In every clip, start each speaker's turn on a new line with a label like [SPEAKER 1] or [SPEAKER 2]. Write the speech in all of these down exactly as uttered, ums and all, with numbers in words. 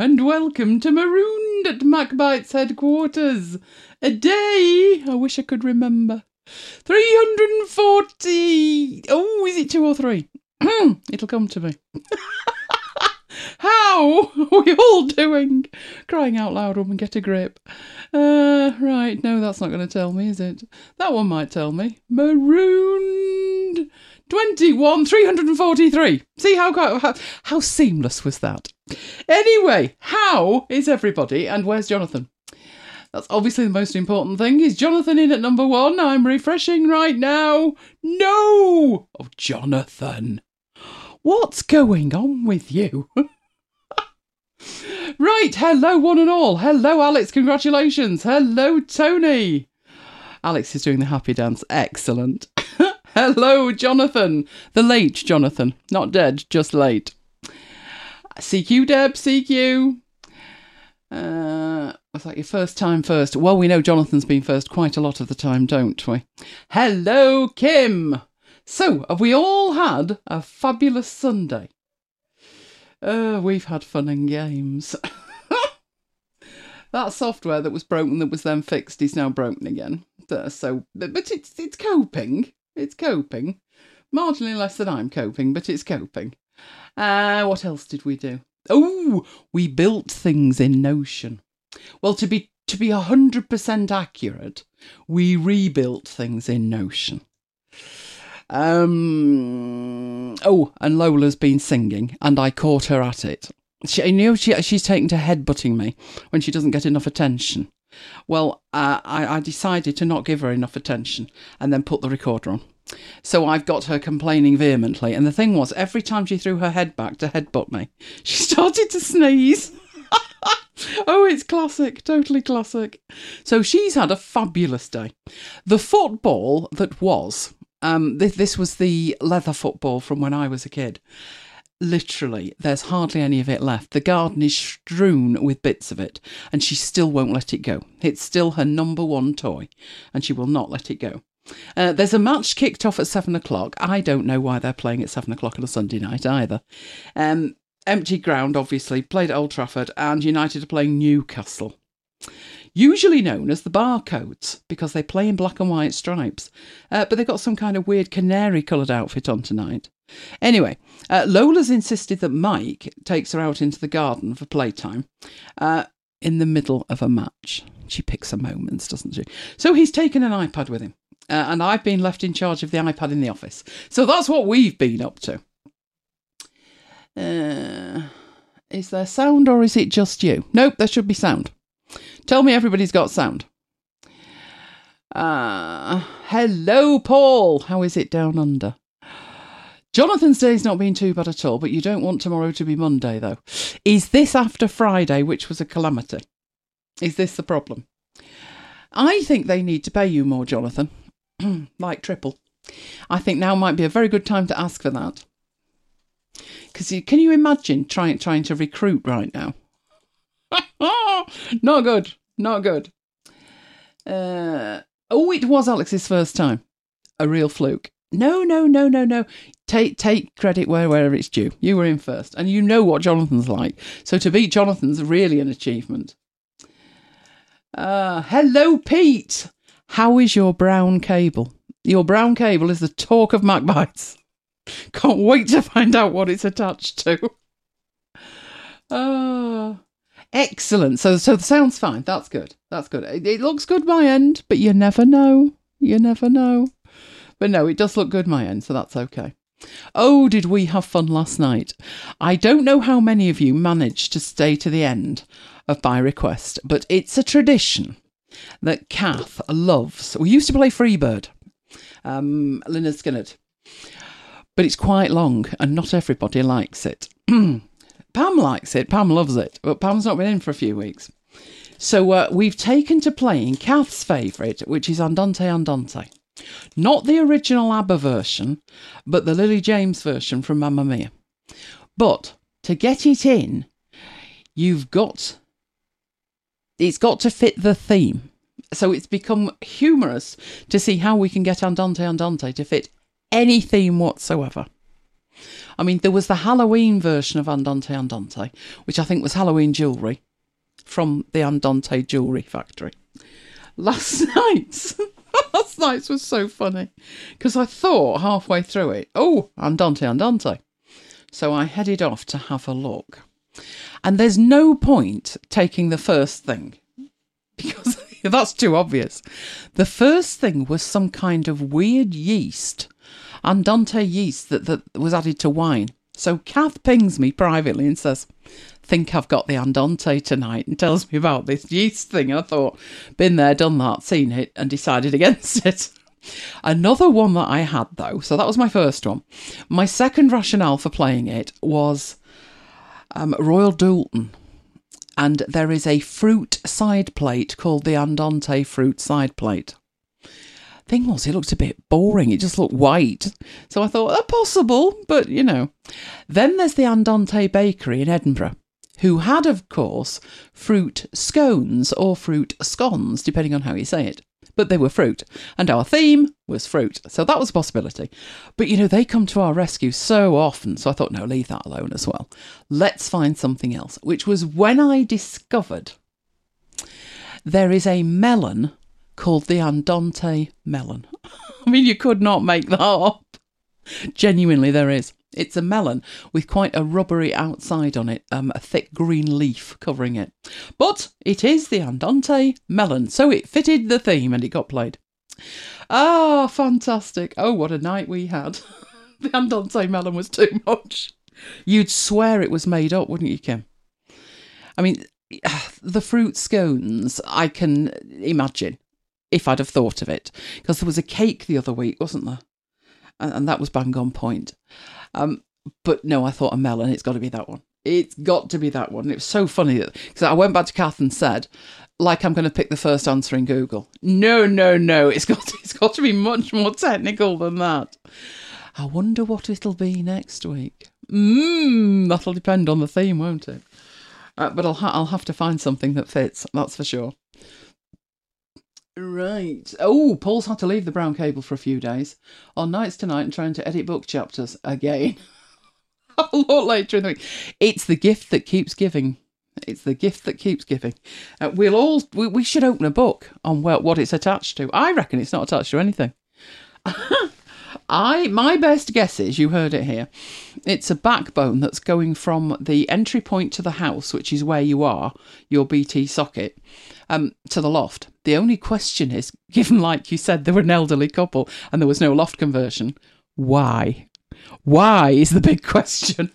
[SPEAKER 1] and welcome to Marooned at MacBite's headquarters. A day, I wish I could remember. three hundred forty... Oh, is it two or three? It'll come to me. How are we all doing? Crying out loud, woman, get a grip. Uh, right, no, that's not going to tell me, is it? That one might tell me. Marooned... twenty-one, three hundred forty-three. See how, how how seamless was that? Anyway, how is everybody and where's Jonathan? That's obviously the most important thing. Is Jonathan in at number one? I'm refreshing right now. No! Oh, Jonathan. What's going on with you? Right, hello one and all. Hello Alex, congratulations. Hello Tony. Alex is doing the happy dance. Excellent. Hello, Jonathan. The late Jonathan. Not dead, just late. C Q, Deb, C Q. Uh, was that your first time first? Well, we know Jonathan's been first quite a lot of the time, don't we? Hello, Kim. So, have we all had a fabulous Sunday? Uh, we've had fun and games. That software that was broken that was then fixed is now broken again. So, but it's it's coping. It's coping. Marginally less than I'm coping, but it's coping. Uh, what else did we do? Oh, we built things in Notion. Well, to be to be one hundred percent accurate, we rebuilt things in Notion. Um. Oh, and Lola's been singing, and I caught her at it. She, you know, she she's taken to headbutting me when she doesn't get enough attention. Well, uh, I, I decided to not give her enough attention and then put the recorder on. So I've got her complaining vehemently. And the thing was, every time she threw her head back to headbutt me, she started to sneeze. Oh, it's classic, totally classic. So she's had a fabulous day. The football that was, um, this, this was the leather football from when I was a kid. Literally, there's hardly any of it left. The garden is strewn with bits of it, and she still won't let it go. It's still her number one toy, and she will not let it go. Uh, there's a match kicked off at seven o'clock. I don't know why they're playing at seven o'clock on a Sunday night either. Um, empty ground, obviously, played at Old Trafford, and United are playing Newcastle. Usually known as the Barcodes, because they play in black and white stripes. Uh, but they've got some kind of weird canary-coloured outfit on tonight. Anyway, uh, Lola's insisted that Mike takes her out into the garden for playtime uh, in the middle of a match. She picks her moments, doesn't she? So he's taken an iPad with him, uh, and I've been left in charge of the iPad in the office. So that's what we've been up to. Uh, is there sound or is it just you? Nope, there should be sound. Tell me everybody's got sound. Uh, hello, Paul. How is it down under? Jonathan's day's not been too bad at all, but you don't want tomorrow to be Monday, though. Is this after Friday, which was a calamity? Is this the problem? I think they need to pay you more, Jonathan. Like triple. I think now might be a very good time to ask for that. Because can you imagine trying trying to recruit right now? Not good. Not good. Uh, oh, it was Alex's first time. A real fluke. No, no, no, no, no. Take take credit where, where it's due. You were in first, and you know what Jonathan's like. So to beat Jonathan's really an achievement. Uh, hello, Pete. How is your brown cable? Your brown cable is the talk of MacBites. Can't wait to find out what it's attached to. Oh, excellent. So, so the sound's fine. That's good. That's good. It, it looks good my end, but you never know. You never know. But no, it does look good my end, so that's okay. Oh, did we have fun last night? I don't know how many of you managed to stay to the end of my request, but it's a tradition that Kath loves. We used to play Freebird, um, Lynyrd Skynyrd, but it's quite long and not everybody likes it. Pam likes it, Pam loves it, but Pam's not been in for a few weeks. So uh, we've taken to playing Kath's favourite, which is Andante Andante. Not the original ABBA version, but the Lily James version from Mamma Mia. But to get it in, you've got... It's got to fit the theme. So it's become humorous to see how we can get Andante Andante to fit any theme whatsoever. I mean, there was the Halloween version of Andante Andante, which I think was Halloween jewellery from the Andante Jewellery Factory. Last night's, last night's was so funny because I thought halfway through it, oh, Andante Andante. So I headed off to have a look. And there's no point taking the first thing because that's too obvious. The first thing was some kind of weird yeast, Andante yeast that, that was added to wine. So Kath pings me privately and says, think I've got the Andante tonight, and tells me about this yeast thing. I thought, been there, done that, seen it, and decided against it. Another one that I had, though, so that was my first one. My second rationale for playing it was um, Royal Doulton. And there is a fruit side plate called the Andante fruit side plate. Thing was, it looked a bit boring. It just looked white. So I thought, that's possible, but, you know. Then there's the Andante Bakery in Edinburgh, who had, of course, fruit scones or fruit scones, depending on how you say it. But they were fruit, and our theme was fruit. So that was a possibility. But, you know, they come to our rescue so often, so I thought, no, leave that alone as well. Let's find something else, which was when I discovered there is a melon called the Andante melon. I mean, you could not make that up. Genuinely, there is. It's a melon with quite a rubbery outside on it, um, a thick green leaf covering it. But it is the Andante melon, so it fitted the theme and it got played. Ah, fantastic. Oh, what a night we had. The Andante melon was too much. You'd swear it was made up, wouldn't you, Kim? I mean, the fruit scones, I can imagine. If I'd have thought of it. Because there was a cake the other week, wasn't there? And, and that was bang on point. Um, but no, I thought a melon, it's got to be that one. It's got to be that one. It was so funny because I went back to Kath and said, like I'm going to pick the first answer in Google. No, no, no. It's got to, it's got to be much more technical than that. I wonder what it'll be next week. Mmm, that'll depend on the theme, won't it? Uh, but I'll ha- I'll have to find something that fits, that's for sure. Right. Oh, Paul's had to leave the brown cable for a few days. On nights tonight and trying to edit book chapters again. A lot later in the week. It's the gift that keeps giving. It's the gift that keeps giving. Uh, we'll all we, we should open a book on well, what it's attached to. I reckon it's not attached to anything. I my best guess is, you heard it here, it's a backbone that's going from the entry point to the house, which is where you are, your B T socket, um, to the loft. The only question is, given like you said, they were an elderly couple and there was no loft conversion, why? Why is the big question.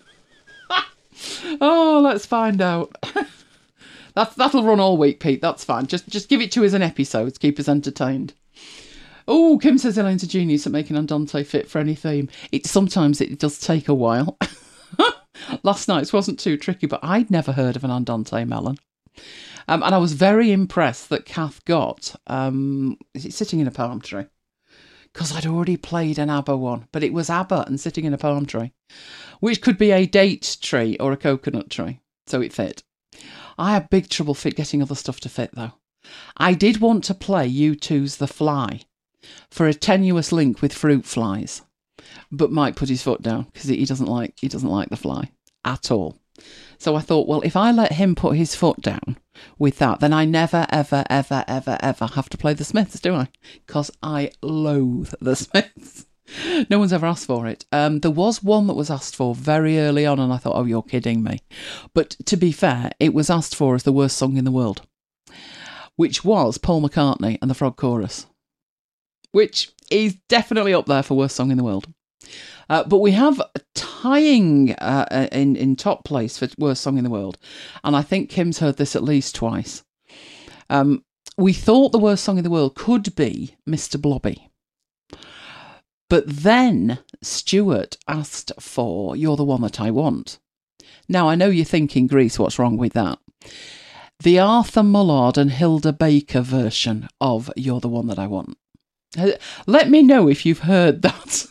[SPEAKER 1] Oh, let's find out. That, that'll run all week, Pete, that's fine. Just, just give it to us an episode to keep us entertained. Oh, Kim says Elaine's a genius at making Andante fit for any theme. It sometimes it does take a while. Last night's wasn't too tricky, but I'd never heard of an Andante melon. Um, and I was very impressed that Kath got, um, is it Sitting in a Palm Tree? Because I'd already played an ABBA one, but it was ABBA and Sitting in a Palm Tree, which could be a date tree or a coconut tree, so it fit. I had big trouble fit getting other stuff to fit, though. I did want to play U two's The Fly for a tenuous link with fruit flies, but Mike put his foot down because he doesn't like he doesn't like The Fly at all. So I thought, well, if I let him put his foot down with that, then I never, ever, ever, ever, ever have to play the Smiths, do I? Because I loathe the Smiths. No one's ever asked for it. Um, there was one that was asked for very early on, and I thought, oh, you're kidding me. But to be fair, it was asked for as the worst song in the world, which was Paul McCartney and the Frog Chorus, which is definitely up there for worst song in the world. Uh, but we have tying uh, in, in top place for worst song in the world. And I think Kim's heard this at least twice. Um, we thought the worst song in the world could be Mister Blobby. But then Stuart asked for You're the One That I Want. Now, I know you're thinking, Grease, what's wrong with that? The Arthur Mullard and Hilda Baker version of You're the One That I Want. Let me know if you've heard that.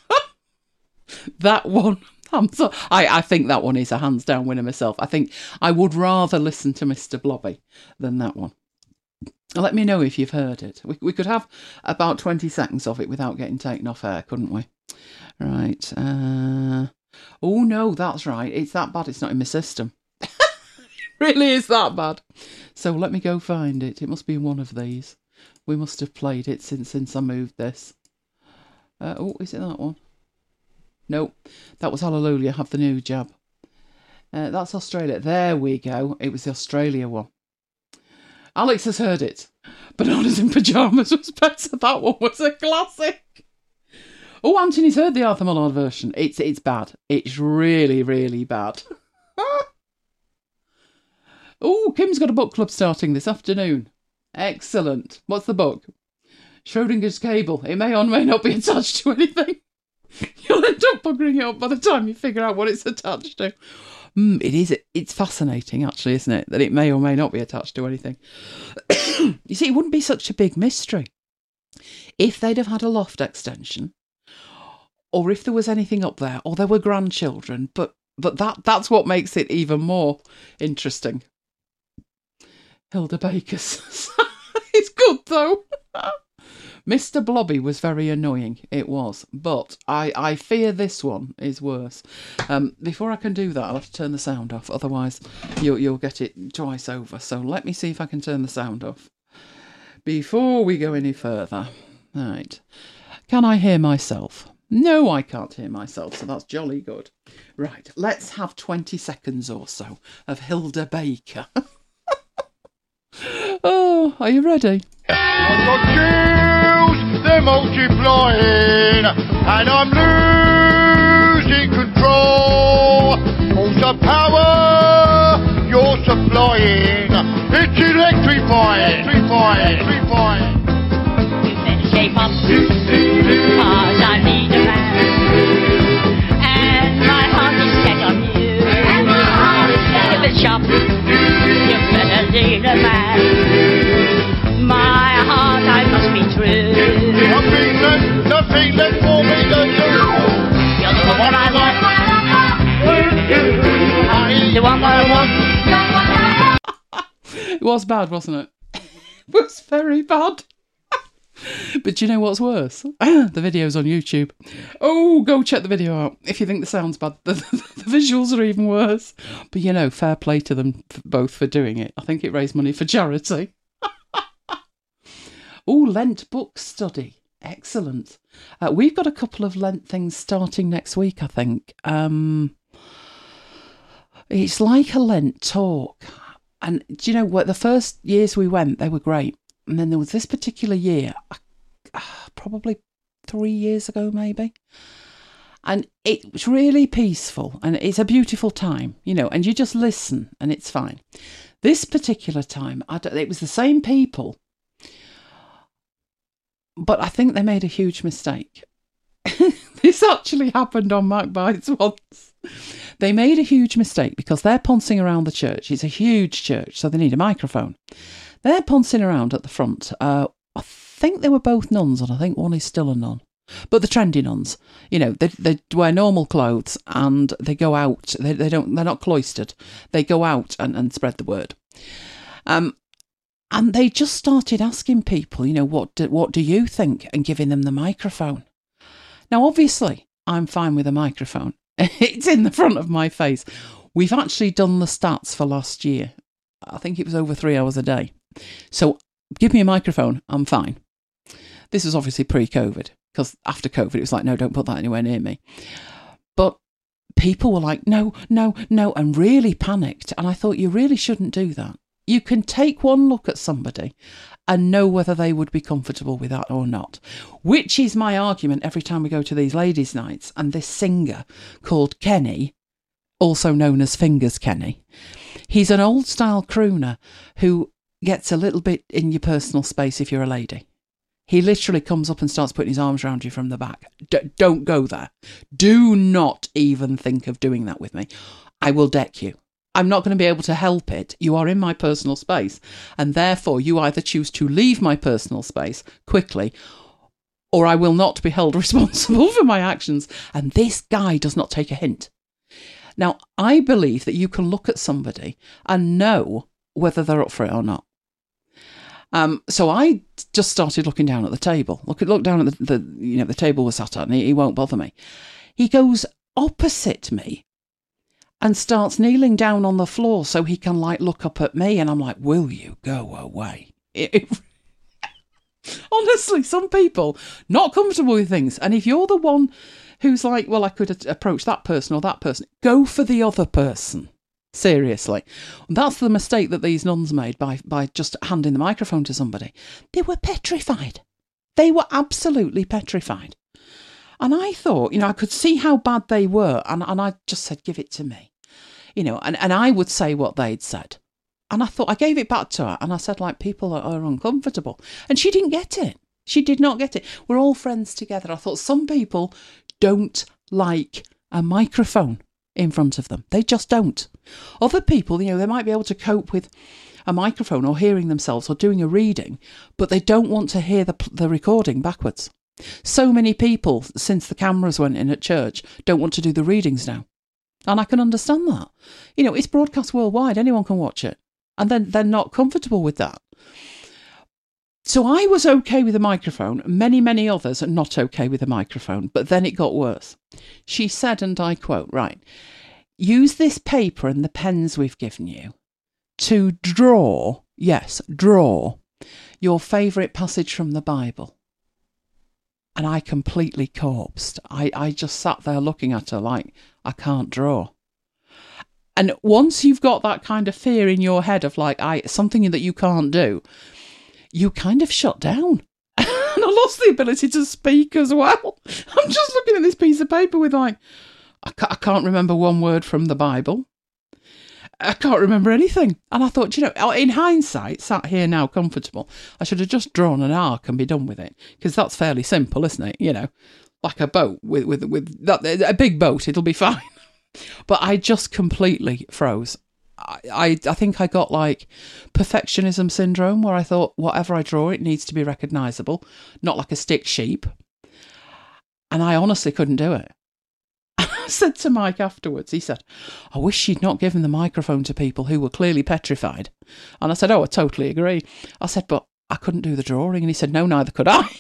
[SPEAKER 1] That one, I'm so, I, I think that one is a hands down winner myself. I think I would rather listen to Mister Blobby than that one. Let me know if you've heard it. We, we could have about twenty seconds of it without getting taken off air, couldn't we? Right. Uh, Oh, no, that's right. It's that bad. It's not in my system. It really is that bad. So let me go find it. It must be in one of these. We must have played it since since I moved this. Uh, oh, is it that one? Nope. That was Hallelujah. Have the new jab. Uh, that's Australia. There we go. It was the Australia one. Alex has heard it. Bananas in Pyjamas was better. That one was a classic. Oh, Anthony's heard the Arthur Mullard version. It's it's bad. It's really, really bad. Oh, Kim's got a book club starting this afternoon. Excellent. What's the book? Schrodinger's cable. It may or may not be attached to anything. You'll end up buggering it up by the time you figure out what it's attached to. Mm, it is. It's fascinating, actually, isn't it? That it may or may not be attached to anything. You see, it wouldn't be such a big mystery if they'd have had a loft extension, or if there was anything up there, or there were grandchildren. But but that that's what makes it even more interesting. Hilda Baker's. It's good, though. Mister Blobby was very annoying. It was. But I, I fear this one is worse. Um, before I can do that, I'll have to turn the sound off. Otherwise, you'll, you'll get it twice over. So let me see if I can turn the sound off before we go any further. Right. Can I hear myself? No, I can't hear myself, so that's jolly good. Right. Let's have twenty seconds or so of Hilda Baker. Oh, are you ready?
[SPEAKER 2] I've got Jews, they're multiplying, and I'm losing control. All the power you're supplying, it's electrifying, electrifying, electrifying.
[SPEAKER 3] You better shape up, cause I need a man, and my heart is set on you. And my heart is set on you. Keep it sharp, you better need a man. My heart, I must be true.
[SPEAKER 2] Nothing left, nothing left for me to do.
[SPEAKER 3] You're the one I want. I'm the one I want.
[SPEAKER 1] It was bad, wasn't it? It was very bad. But do you know what's worse? The video's on YouTube. Oh, go check the video out. If you think the sound's bad, the, the, the visuals are even worse. But, you know, fair play to them both for doing it. I think it raised money for charity. Oh, Lent book study. Excellent. Uh, we've got a couple of Lent things starting next week, I think. Um, it's like a Lent talk. And do you know what? The first years we went, they were great. And then there was this particular year, uh, probably three years ago, maybe. And it was really peaceful. And it's a beautiful time, you know, and you just listen and it's fine. This particular time, I don't, it was the same people. But I think they made a huge mistake. This actually happened on Mac Bites once. They made a huge mistake because they're poncing around the church. It's a huge church, so they need a microphone. They're poncing around at the front. Uh, I think they were both nuns, and I think one is still a nun. But the trendy nuns, you know, they they wear normal clothes and they go out. They they don't. They're not cloistered. They go out and, and spread the word. Um. And they just started asking people, you know, what do, what do you think, and giving them the microphone. Now, obviously, I'm fine with a microphone. It's in the front of my face. We've actually done the stats for last year. I think it was over three hours a day. So give me a microphone, I'm fine. This was obviously pre-COVID, because after COVID, it was like, no, don't put that anywhere near me. But people were like, no, no, no, and really panicked. And I thought, you really shouldn't do that. You can take one look at somebody and know whether they would be comfortable with that or not, which is my argument every time we go to these ladies' nights. And this singer called Kenny, also known as Fingers Kenny, he's an old style crooner who gets a little bit in your personal space if you're a lady. He literally comes up and starts putting his arms around you from the back. D- don't go there. Do not even think of doing that with me. I will deck you. I'm not going to be able to help it. You are in my personal space, and therefore you either choose to leave my personal space quickly, or I will not be held responsible for my actions. And this guy does not take a hint. Now, I believe that you can look at somebody and know whether they're up for it or not. Um, so I just started looking down at the table. Look, look down at the, the you know the table we're sat at, and he, he won't bother me. He goes, opposite me and starts kneeling down on the floor so he can like look up at me, and I'm like, will you go away? It, it, honestly, some people not comfortable with things, and if you're the one who's like, well, I could approach that person or that person, go for the other person. Seriously. That's the mistake that these nuns made by, by just handing the microphone to somebody. They were petrified. They were absolutely petrified. And I thought, you know, I could see how bad they were, and, and I just said, give it to me. You know, and, and I would say what they'd said. And I thought, I gave it back to her, and I said, like, people are, are uncomfortable. And she didn't get it. She did not get it. We're all friends together. I thought some people don't like a microphone in front of them. They just don't. Other people, you know, they might be able to cope with a microphone or hearing themselves or doing a reading, but they don't want to hear the, the recording backwards. So many people, since the cameras went in at church, don't want to do the readings now. And I can understand that. You know, it's broadcast worldwide. Anyone can watch it. And then they're not comfortable with that. So I was okay with the microphone. Many, many others are not okay with the microphone. But then it got worse. She said, and I quote, right, use this paper and the pens we've given you to draw, yes, draw your favourite passage from the Bible. And I completely corpsed. I, I just sat there looking at her like, I can't draw. And once you've got that kind of fear in your head of like, I something that you can't do, you kind of shut down. And I lost the ability to speak as well. I'm just looking at this piece of paper with like, I can't remember one word from the Bible. I can't remember anything. And I thought, you know, in hindsight, sat here now comfortable, I should have just drawn an arc and be done with it. Because that's fairly simple, isn't it? You know, like a boat with, with, with that, a big boat, it'll be fine. But I just completely froze. I, I, I think I got like perfectionism syndrome, where I thought whatever I draw, it needs to be recognisable, not like a stick sheep. And I honestly couldn't do it. I said to Mike afterwards, he said, I wish she'd not given the microphone to people who were clearly petrified. And I said, oh, I totally agree. I said, but I couldn't do the drawing. And he said, no, neither could I.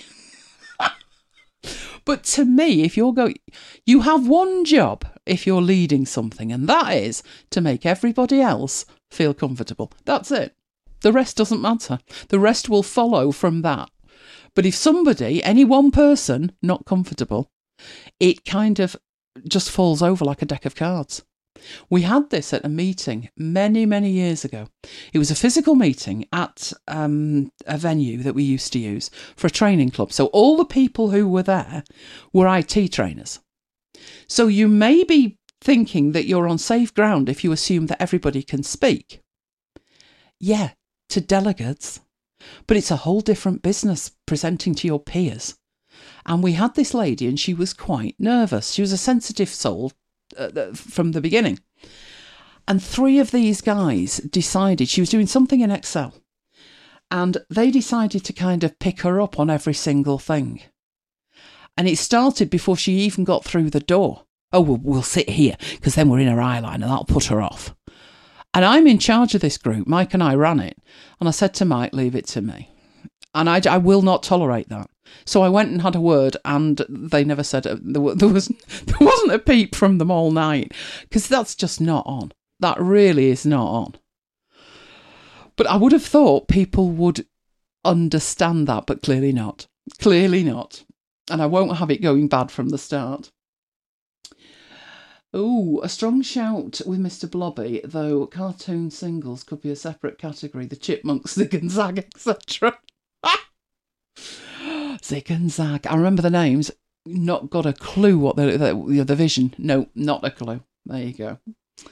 [SPEAKER 1] But to me, if you're going, you have one job if you're leading something, and that is to make everybody else feel comfortable. That's it. The rest doesn't matter. The rest will follow from that. But if somebody, any one person, not comfortable, it kind of just falls over like a deck of cards. We had this at a meeting many, many years ago. It was a physical meeting at um, a venue that we used to use for a training club. So all the people who were there were I T trainers. So you may be thinking that you're on safe ground if you assume that everybody can speak. Yeah, to delegates. But it's a whole different business presenting to your peers. And we had this lady and she was quite nervous. She was a sensitive soul uh, from the beginning. And three of these guys decided, she was doing something in Excel, and they decided to kind of pick her up on every single thing. And it started before she even got through the door. Oh, we'll, we'll sit here because then we're in her eye line and that'll put her off. And I'm in charge of this group. Mike and I ran it. And I said to Mike, leave it to me. And I, I will not tolerate that. So I went and had a word, and they never said uh, there, there was there wasn't a peep from them all night, because that's just not on. That really is not on. But I would have thought people would understand that, but clearly not. Clearly not. And I won't have it going bad from the start. Ooh, a strong shout with Mister Blobby, though cartoon singles could be a separate category. The Chipmunks, Zig and Zag, et cetera. Zig and Zag. I remember the names. Not got a clue what the the, the vision. No, not a clue. There you go.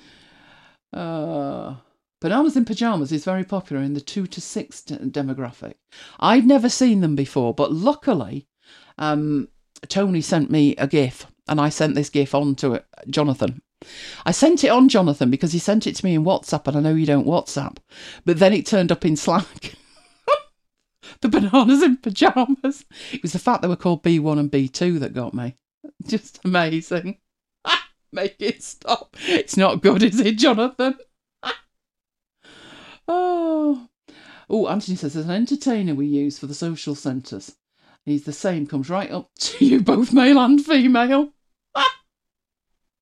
[SPEAKER 1] Uh, Bananas in Pyjamas is very popular in the two to six de- demographic. I'd never seen them before, but luckily, um, Tony sent me a GIF, and I sent this GIF on to it, Jonathan. I sent it on Jonathan because he sent it to me in WhatsApp, and I know you don't WhatsApp, but then it turned up in Slack. The Bananas in Pyjamas. It was the fact they were called B one and B two that got me. Just amazing. Make it stop. It's not good, is it, Jonathan? oh. Oh, Anthony says, there's an entertainer we use for the social centres. He's the same, comes right up to you, both male and female.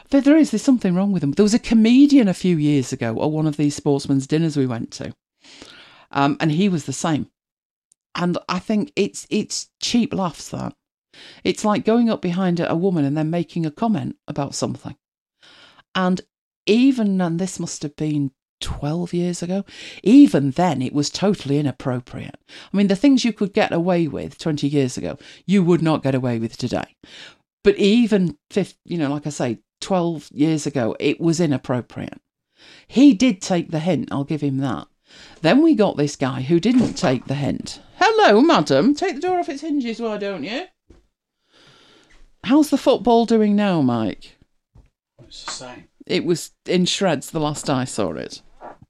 [SPEAKER 1] There, there is. There's something wrong with them. There was a comedian a few years ago at one of these sportsmen's dinners we went to, um, and he was the same. And I think it's it's cheap laughs, that. It's like going up behind a woman and then making a comment about something. And even, and this must have been twelve years ago, even then it was totally inappropriate. I mean, the things you could get away with twenty years ago, you would not get away with today. But even, you know, like I say, twelve years ago, it was inappropriate. He did take the hint, I'll give him that. Then we got this guy who didn't take the hint. Hello, madam. Take the door off its hinges, why don't you? How's the football doing now, Mike?
[SPEAKER 4] It's the same.
[SPEAKER 1] It was in shreds the last I saw it.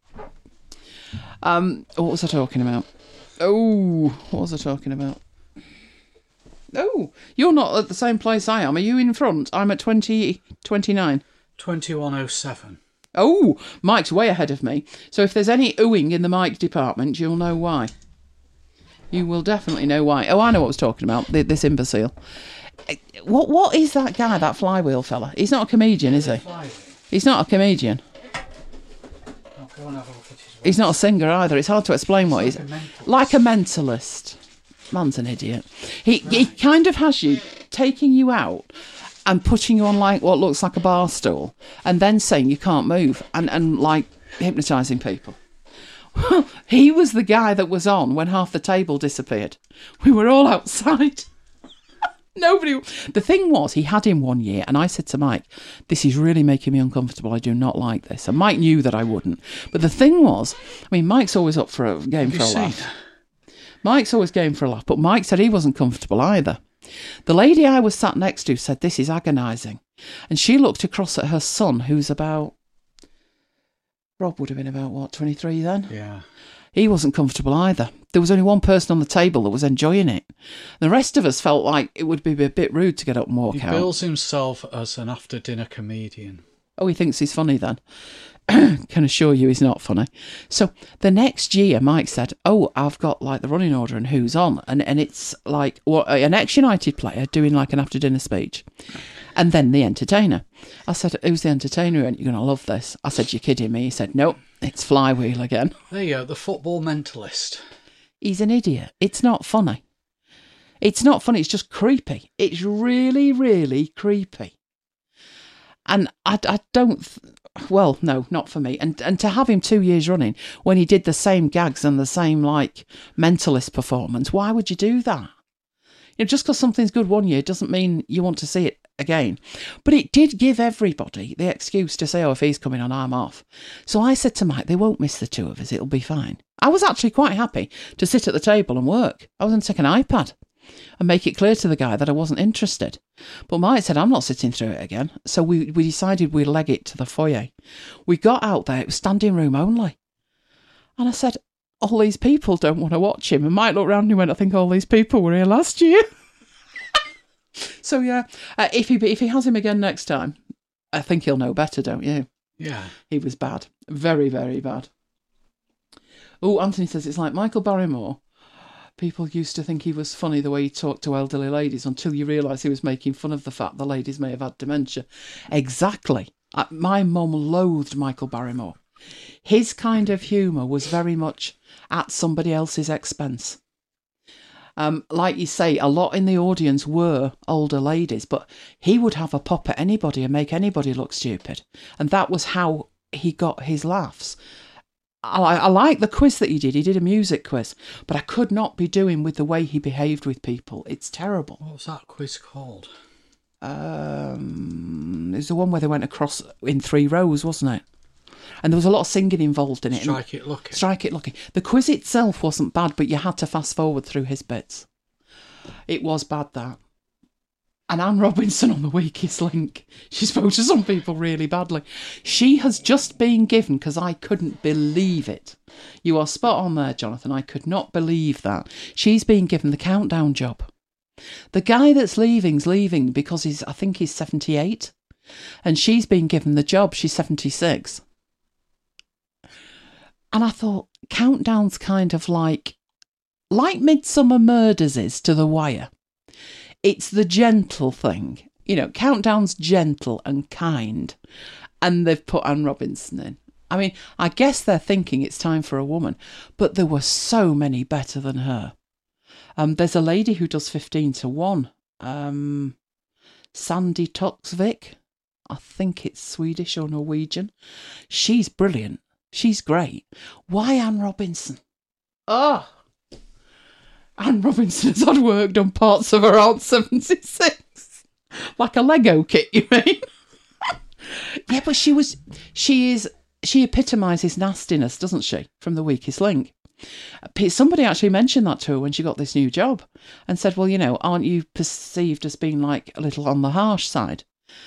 [SPEAKER 1] Um, what was I talking about? Oh, what was I talking about? Oh, you're not at the same place I am. Are you in front? I'm at twenty, twenty-nine.
[SPEAKER 4] twenty-one oh seven.
[SPEAKER 1] Oh, Mike's way ahead of me. So if there's any oohing in the Mike department, you'll know why. You will definitely know why. Oh, I know what I was talking about, this imbecile. What What is that guy, that flywheel fella? He's not a comedian, is he? He's not a comedian. He's not a singer either. It's hard to explain what he's... Like a mentalist. Man's an idiot. He, right. he kind of has you taking you out and putting you on like what looks like a bar stool and then saying you can't move and, and like hypnotising people. He was the guy that was on when half the table disappeared. We were all outside. Nobody. The thing was, he had him one year, and I said to Mike, "This is really making me uncomfortable. I do not like this." And Mike knew that I wouldn't. But the thing was, I mean, Mike's always up for a game for a laugh. Mike's always game for a laugh, but Mike said he wasn't comfortable either. The lady I was sat next to said, "This is agonising," and she looked across at her son, who's about. Rob would have been about what, twenty-three then?
[SPEAKER 4] Yeah.
[SPEAKER 1] He wasn't comfortable either. There was only one person on the table that was enjoying it. The rest of us felt like it would be a bit rude to get up and walk
[SPEAKER 4] he
[SPEAKER 1] out.
[SPEAKER 4] He bills himself as an after-dinner comedian.
[SPEAKER 1] Oh, he thinks he's funny then. Can assure you he's not funny. So the next year, Mike said, "Oh, I've got like the running order and who's on." And and it's like well, an ex-United player doing like an after-dinner speech. And then the entertainer. I said, "Who's the entertainer?" He went, "You're going to love this." I said, "You're kidding me." He said, "Nope, it's Flywheel again."
[SPEAKER 4] There you go, the football mentalist.
[SPEAKER 1] He's an idiot. It's not funny. It's not funny. It's just creepy. It's really, really creepy. And I, I don't... Th- well, no, not for me. And and to have him two years running when he did the same gags and the same, like, mentalist performance, why would you do that? You know, just because something's good one year doesn't mean you want to see it again. But it did give everybody the excuse to say, "Oh, if he's coming on, I'm off." So I said to Mike, "They won't miss the two of us. It'll be fine." I was actually quite happy to sit at the table and work. I was going to take an iPad and make it clear to the guy that I wasn't interested. But Mike said, "I'm not sitting through it again." So we, we decided we'd leg it to the foyer. We got out there. It was standing room only. And I said, "All these people don't want to watch him." And Mike looked round and he went, "I think all these people were here last year." So, yeah, uh, if he if he has him again next time, I think he'll know better, don't you?
[SPEAKER 4] Yeah.
[SPEAKER 1] He was bad. Very, very bad. Oh, Anthony says it's like Michael Barrymore. People used to think he was funny the way he talked to elderly ladies until you realise he was making fun of the fact the ladies may have had dementia. Exactly. Uh, my mum loathed Michael Barrymore. His kind of humour was very much at somebody else's expense. Um, like you say, a lot in the audience were older ladies, but he would have a pop at anybody and make anybody look stupid. And that was how he got his laughs. I, I like the quiz that he did. He did a music quiz, but I could not be doing with the way he behaved with people. It's terrible.
[SPEAKER 4] What was that quiz called?
[SPEAKER 1] Um, it was the one where they went across in three rows, wasn't it? And there was a lot of singing involved in it.
[SPEAKER 4] Strike It Lucky.
[SPEAKER 1] Strike It Lucky. The quiz itself wasn't bad, but you had to fast forward through his bits. It was bad, that. And Anne Robinson on The Weakest Link. She spoke to some people really badly. She has just been given, because I couldn't believe it. You are spot on there, Jonathan. I could not believe that. She's been given the countdown job. The guy that's leaving's leaving because he's, I think he's seventy-eight. And she's been given the job. She's seventy-six. And I thought, Countdown's kind of like, like Midsummer Murders is to The Wire. It's the gentle thing. you know, Countdown's gentle and kind, and they've put Anne Robinson in. I mean, I guess they're thinking it's time for a woman, but there were so many better than her. Um, there's a lady who does fifteen to one. Um, Sandy Toksvik. I think it's Swedish or Norwegian. She's brilliant. She's great. Why Anne Robinson? Oh, Anne Robinson has had work done parts of her old seventy-six. Like a Lego kit, you mean? Yeah, but she was, she is, she epitomises nastiness, doesn't she? From The Weakest Link. Somebody actually mentioned that to her when she got this new job and said, well, you know, aren't you perceived as being like a little on the harsh side?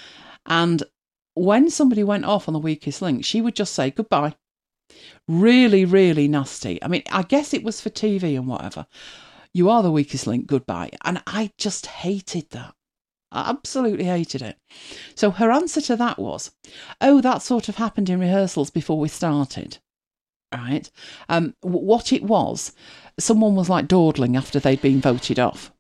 [SPEAKER 1] And when somebody went off on The Weakest Link, she would just say goodbye. Really, really nasty. I mean, I guess it was for T V and whatever. You are the weakest link, goodbye. And I just hated that. I absolutely hated it. So her answer to that was, oh, that sort of happened in rehearsals before we started. Right? Um, w- what it was, someone was like dawdling after they'd been voted off.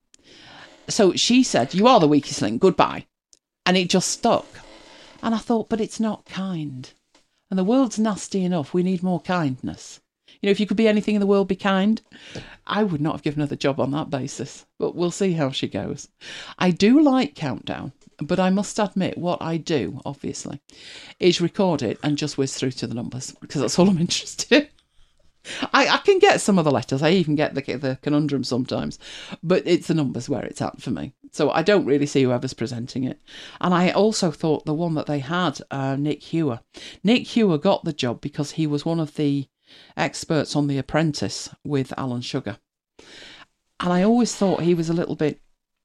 [SPEAKER 1] So she said, you are the weakest link, goodbye. And it just stuck. And I thought, but it's not kind. And the world's nasty enough. We need more kindness. You know, if you could be anything in the world, be kind. I would not have given her the job on that basis. But we'll see how she goes. I do like Countdown, but I must admit what I do, obviously, is record it and just whiz through to the numbers, because that's all I'm interested in. I, I can get some of the letters. I even get the, the conundrum sometimes. But it's the numbers where it's at for me. So I don't really see whoever's presenting it. And I also thought the one that they had, uh, Nick Hewer. Nick Hewer got the job because he was one of the experts on The Apprentice with Alan Sugar. And I always thought he was a little bit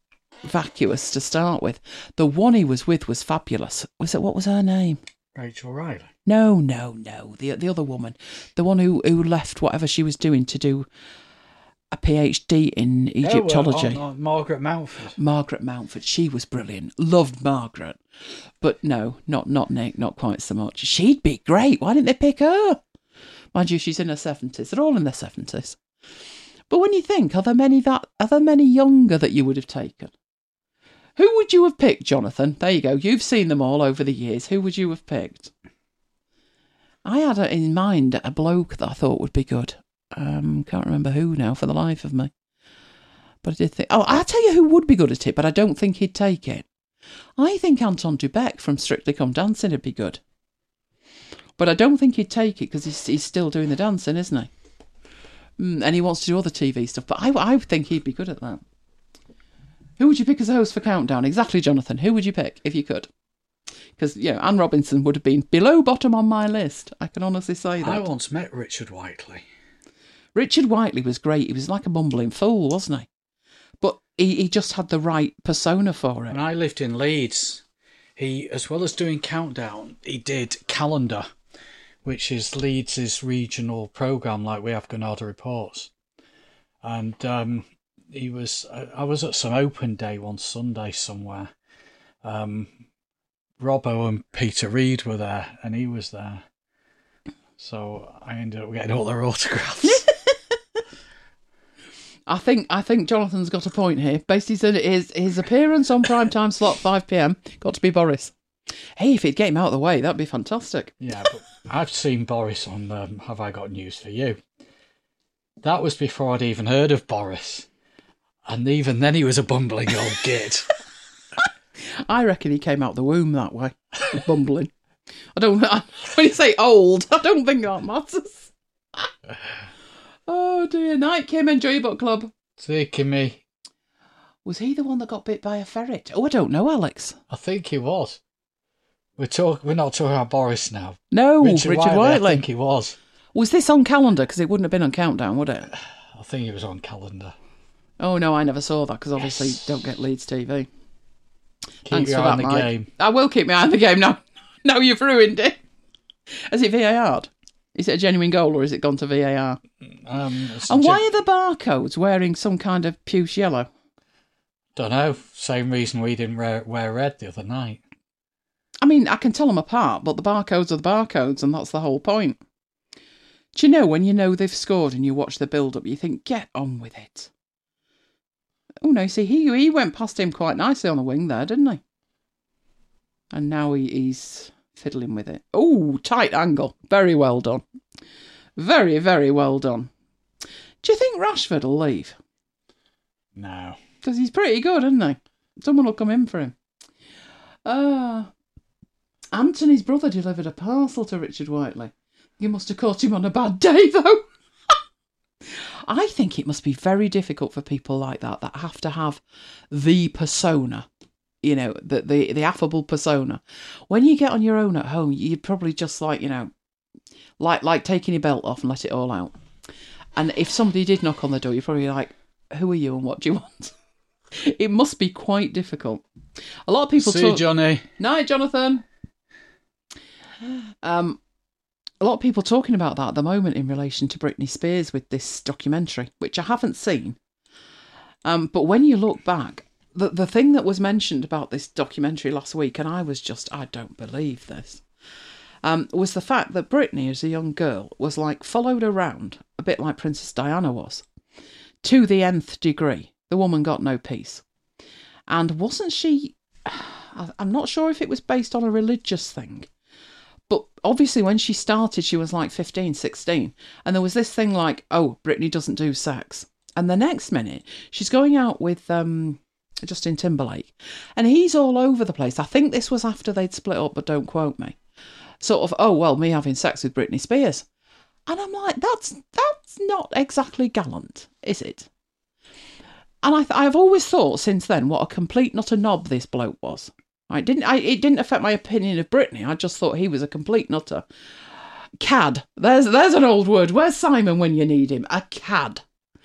[SPEAKER 1] vacuous to start with. The one he was with was fabulous. Was it, what was her name?
[SPEAKER 4] Rachel Riley.
[SPEAKER 1] No, no, no. The the other woman. The one who, who left whatever she was doing to do a PhD in Egyptology.
[SPEAKER 4] Oh, uh, oh, no, Margaret Mountford.
[SPEAKER 1] Margaret Mountford. She was brilliant. Loved Margaret. But no, not not Nick, not quite so much. She'd be great. Why didn't they pick her? Mind you, she's in her seventies. They're all in their seventies. But when you think, are there many that are there many younger that you would have taken? Who would you have picked, Jonathan? There you go. You've seen them all over the years. Who would you have picked? I had in mind a bloke that I thought would be good. Um, can't remember who now for the life of me. But I did think... Oh, I'll tell you who would be good at it, but I don't think he'd take it. I think Anton Dubek from Strictly Come Dancing would be good. But I don't think he'd take it because he's, he's still doing the dancing, isn't he? Mm, and he wants to do other T V stuff. But I, I think he'd be good at that. Who would you pick as a host for Countdown? Exactly, Jonathan. Who would you pick if you could? Because, you know, Anne Robinson would have been below bottom on my list. I can honestly say that.
[SPEAKER 4] I once met Richard Whiteley.
[SPEAKER 1] Richard Whiteley was great. He was like a bumbling fool, wasn't he? But he, he just had the right persona for it.
[SPEAKER 4] When I lived in Leeds, he, as well as doing Countdown, he did Calendar, which is Leeds' regional programme like we have Granada Reports. And um, he was, I was at some open day one Sunday somewhere. Um, Robbo and Peter Reid were there, and he was there. So I ended up getting all their autographs.
[SPEAKER 1] I think I think Jonathan's got a point here. Basically said his, his appearance on primetime slot five p.m. got to be Boris. Hey, if he'd get him out of the way, that'd be fantastic.
[SPEAKER 4] Yeah, but I've seen Boris on um, Have I Got News For You. That was before I'd even heard of Boris. And even then he was a bumbling old git.
[SPEAKER 1] I reckon he came out the womb that way, bumbling. I don't. When you say old, I don't think that matters. Oh dear. Night, Kim. Enjoy your book club.
[SPEAKER 4] Taking me.
[SPEAKER 1] Was he the one that got bit by a ferret? Oh, I don't know, Alex.
[SPEAKER 4] I think he was. We're talk. We're not talking about Boris now.
[SPEAKER 1] No, Richard, Richard Whiteley, Whiteley.
[SPEAKER 4] I think he was.
[SPEAKER 1] Was this on Calendar? Because it wouldn't have been on Countdown, would it?
[SPEAKER 4] I think he was on Calendar.
[SPEAKER 1] Oh no, I never saw that because obviously
[SPEAKER 4] yes.
[SPEAKER 1] don't get Leeds T V.
[SPEAKER 4] Keep
[SPEAKER 1] Thanks
[SPEAKER 4] your
[SPEAKER 1] for
[SPEAKER 4] eye
[SPEAKER 1] that,
[SPEAKER 4] on the
[SPEAKER 1] Mike.
[SPEAKER 4] game.
[SPEAKER 1] I will keep my eye on the game now. Now you've ruined it. Is it V A R'd? Is it a genuine goal or is it gone to V A R?
[SPEAKER 4] Um,
[SPEAKER 1] and why
[SPEAKER 4] gen-
[SPEAKER 1] are the barcodes wearing some kind of puce yellow?
[SPEAKER 4] Don't know. Same reason we didn't wear, wear red the other night.
[SPEAKER 1] I mean, I can tell them apart, but the barcodes are the barcodes, and that's the whole point. Do you know when you know they've scored and you watch the build-up, you think, get on with it. Oh no, see, he he went past him quite nicely on the wing there, didn't he? And now he, he's fiddling with it. Oh, tight angle. Very well done. Very, very well done. Do you think Rashford will leave?
[SPEAKER 4] No.
[SPEAKER 1] Because he's pretty good, isn't he? Someone will come in for him. Uh, Anthony's brother delivered a parcel to Richard Whiteley. You must have caught him on a bad day, though. I think it must be very difficult for people like that, that have to have the persona, you know, the, the, the affable persona. When you get on your own at home, you'd probably just like, you know, like like taking your belt off and let it all out. And if somebody did knock on the door, you're probably like, who are you and what do you want? It must be quite difficult. A lot of people
[SPEAKER 4] See
[SPEAKER 1] talk...
[SPEAKER 4] you, Johnny.
[SPEAKER 1] Night, Jonathan. Um, a lot of people talking about that at the moment in relation to Britney Spears with this documentary, which I haven't seen. Um, but when you look back, the, the thing that was mentioned about this documentary last week, and I was just, I don't believe this, um, was the fact that Britney, as a young girl, was like followed around, a bit like Princess Diana was, to the nth degree. The woman got no peace. And wasn't she... I'm not sure if it was based on a religious thing. But obviously when she started, she was like fifteen, sixteen. And there was this thing like, oh, Britney doesn't do sex. And the next minute, she's going out with um, Justin Timberlake. And he's all over the place. I think this was after they'd split up, but don't quote me. Sort of, oh, well, me having sex with Britney Spears. And I'm like, that's that's not exactly gallant, is it? And I th- I've always thought since then what a complete not a knob this bloke was. I didn't. I, it didn't affect my opinion of Britney. I just thought he was a complete nutter. Cad. There's there's an old word. Where's Simon when you need him? A cad.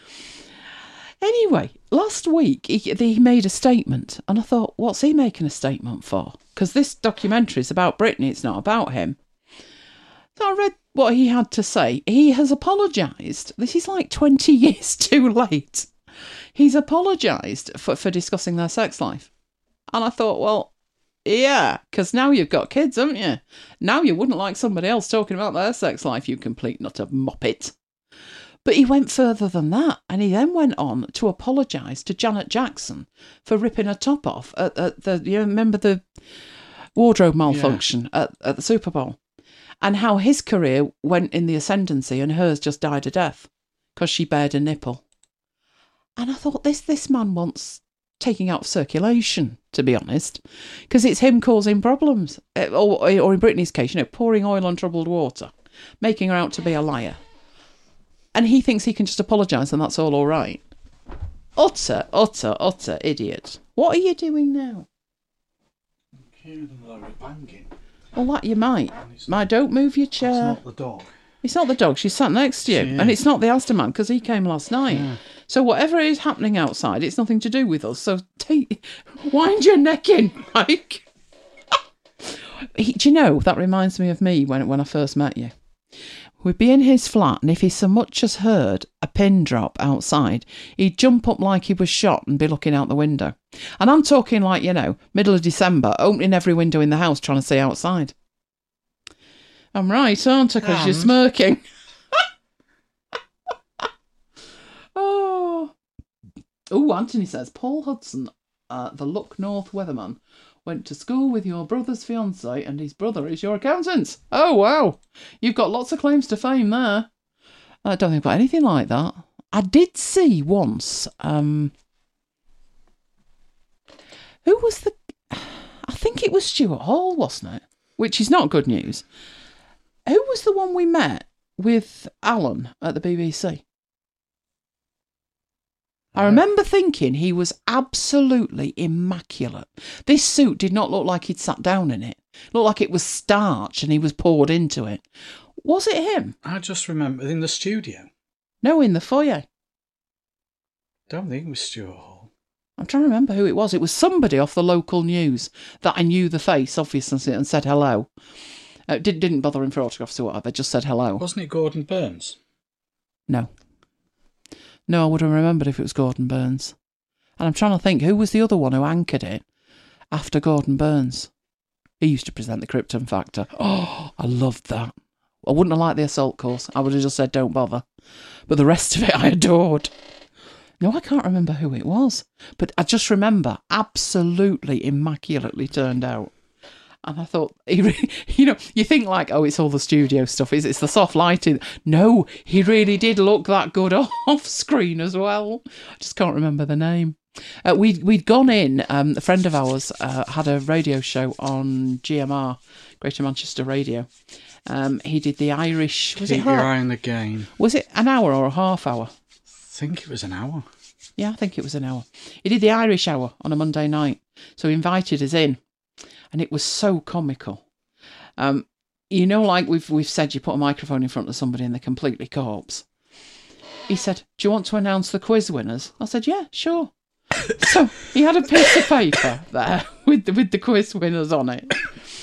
[SPEAKER 1] Anyway, last week he, he made a statement, and I thought, what's he making a statement for? Because this documentary is about Britney. It's not about him. So I read what he had to say. He has apologised. This is like twenty years too late. He's apologised for, for discussing their sex life. And I thought, well, yeah, because now you've got kids, haven't you? Now you wouldn't like somebody else talking about their sex life, you complete nutter moppet. But he went further than that, and he then went on to apologise to Janet Jackson for ripping her top off at, at the, you remember the wardrobe malfunction yeah. at, at the Super Bowl? And how his career went in the ascendancy and hers just died a death because she bared a nipple. And I thought, this this man wants taking out of circulation, to be honest, because it's him causing problems. Or, or in Britney's case, you know, pouring oil on troubled water, making her out to be a liar. And he thinks he can just apologise and that's all all right. Utter, utter, utter idiot. What are you doing now?
[SPEAKER 4] I'm hearing a load of banging.
[SPEAKER 1] Well, that you might. My, don't move your chair.
[SPEAKER 4] It's not the dog.
[SPEAKER 1] It's not the dog. She's sat next to you.
[SPEAKER 4] Yeah.
[SPEAKER 1] And it's not the Asda man, because he came last night. Yeah. So whatever is happening outside, it's nothing to do with us. So take, wind your neck in, Mike. he, do you know, that reminds me of me when, when I first met you. We'd be in his flat, and if he so much as heard a pin drop outside, he'd jump up like he was shot and be looking out the window. And I'm talking like, you know, middle of December, opening every window in the house trying to see outside. I'm right, aren't I? Because
[SPEAKER 4] And...
[SPEAKER 1] you're smirking. oh. Oh, Anthony says, Paul Hudson, uh, the Look North weatherman, went to school with your brother's fiancée and his brother is your accountant. Oh, wow. You've got lots of claims to fame there. I don't think about anything like that. I did see once, um, who was the, I think it was Stuart Hall, wasn't it? Which is not good news. Who was the one we met with Alan at the B B C? I remember thinking he was absolutely immaculate. This suit did not look like he'd sat down in it. It looked like it was starch and he was poured into it. Was it him?
[SPEAKER 4] I just remember in the studio.
[SPEAKER 1] No, in the foyer.
[SPEAKER 4] Don't think it was Stuart Hall.
[SPEAKER 1] I'm trying to remember who it was. It was somebody off the local news that I knew the face, obviously, and said hello. Uh, did, didn't bother him for autographs or whatever, just said hello.
[SPEAKER 4] Wasn't it Gordon Burns?
[SPEAKER 1] No. No, I would have remembered if it was Gordon Burns. And I'm trying to think, who was the other one who anchored it after Gordon Burns? He used to present the Krypton Factor. Oh, I loved that. I wouldn't have liked the Assault Course. I would have just said, don't bother. But the rest of it I adored. No, I can't remember who it was. But I just remember absolutely immaculately turned out. And I thought, he really, you know, you think like, oh, it's all the studio stuff. It's, it's the soft lighting. No, he really did look that good off screen as well. I just can't remember the name. Uh, we'd, we'd gone in, um, a friend of ours uh, had a radio show on G M R, Greater Manchester Radio. Um, he did the Irish... Was
[SPEAKER 4] Keep
[SPEAKER 1] it
[SPEAKER 4] your
[SPEAKER 1] half,
[SPEAKER 4] eye on the game.
[SPEAKER 1] Was it an hour or a half hour?
[SPEAKER 4] I think it was an hour.
[SPEAKER 1] Yeah, I think it was an hour. He did the Irish hour on a Monday night. So he invited us in. And it was so comical. Um, you know, like we've we've said, you put a microphone in front of somebody and they're completely corpse. He said, do you want to announce the quiz winners? I said, yeah, sure. So he had a piece of paper there with the, with the quiz winners on it.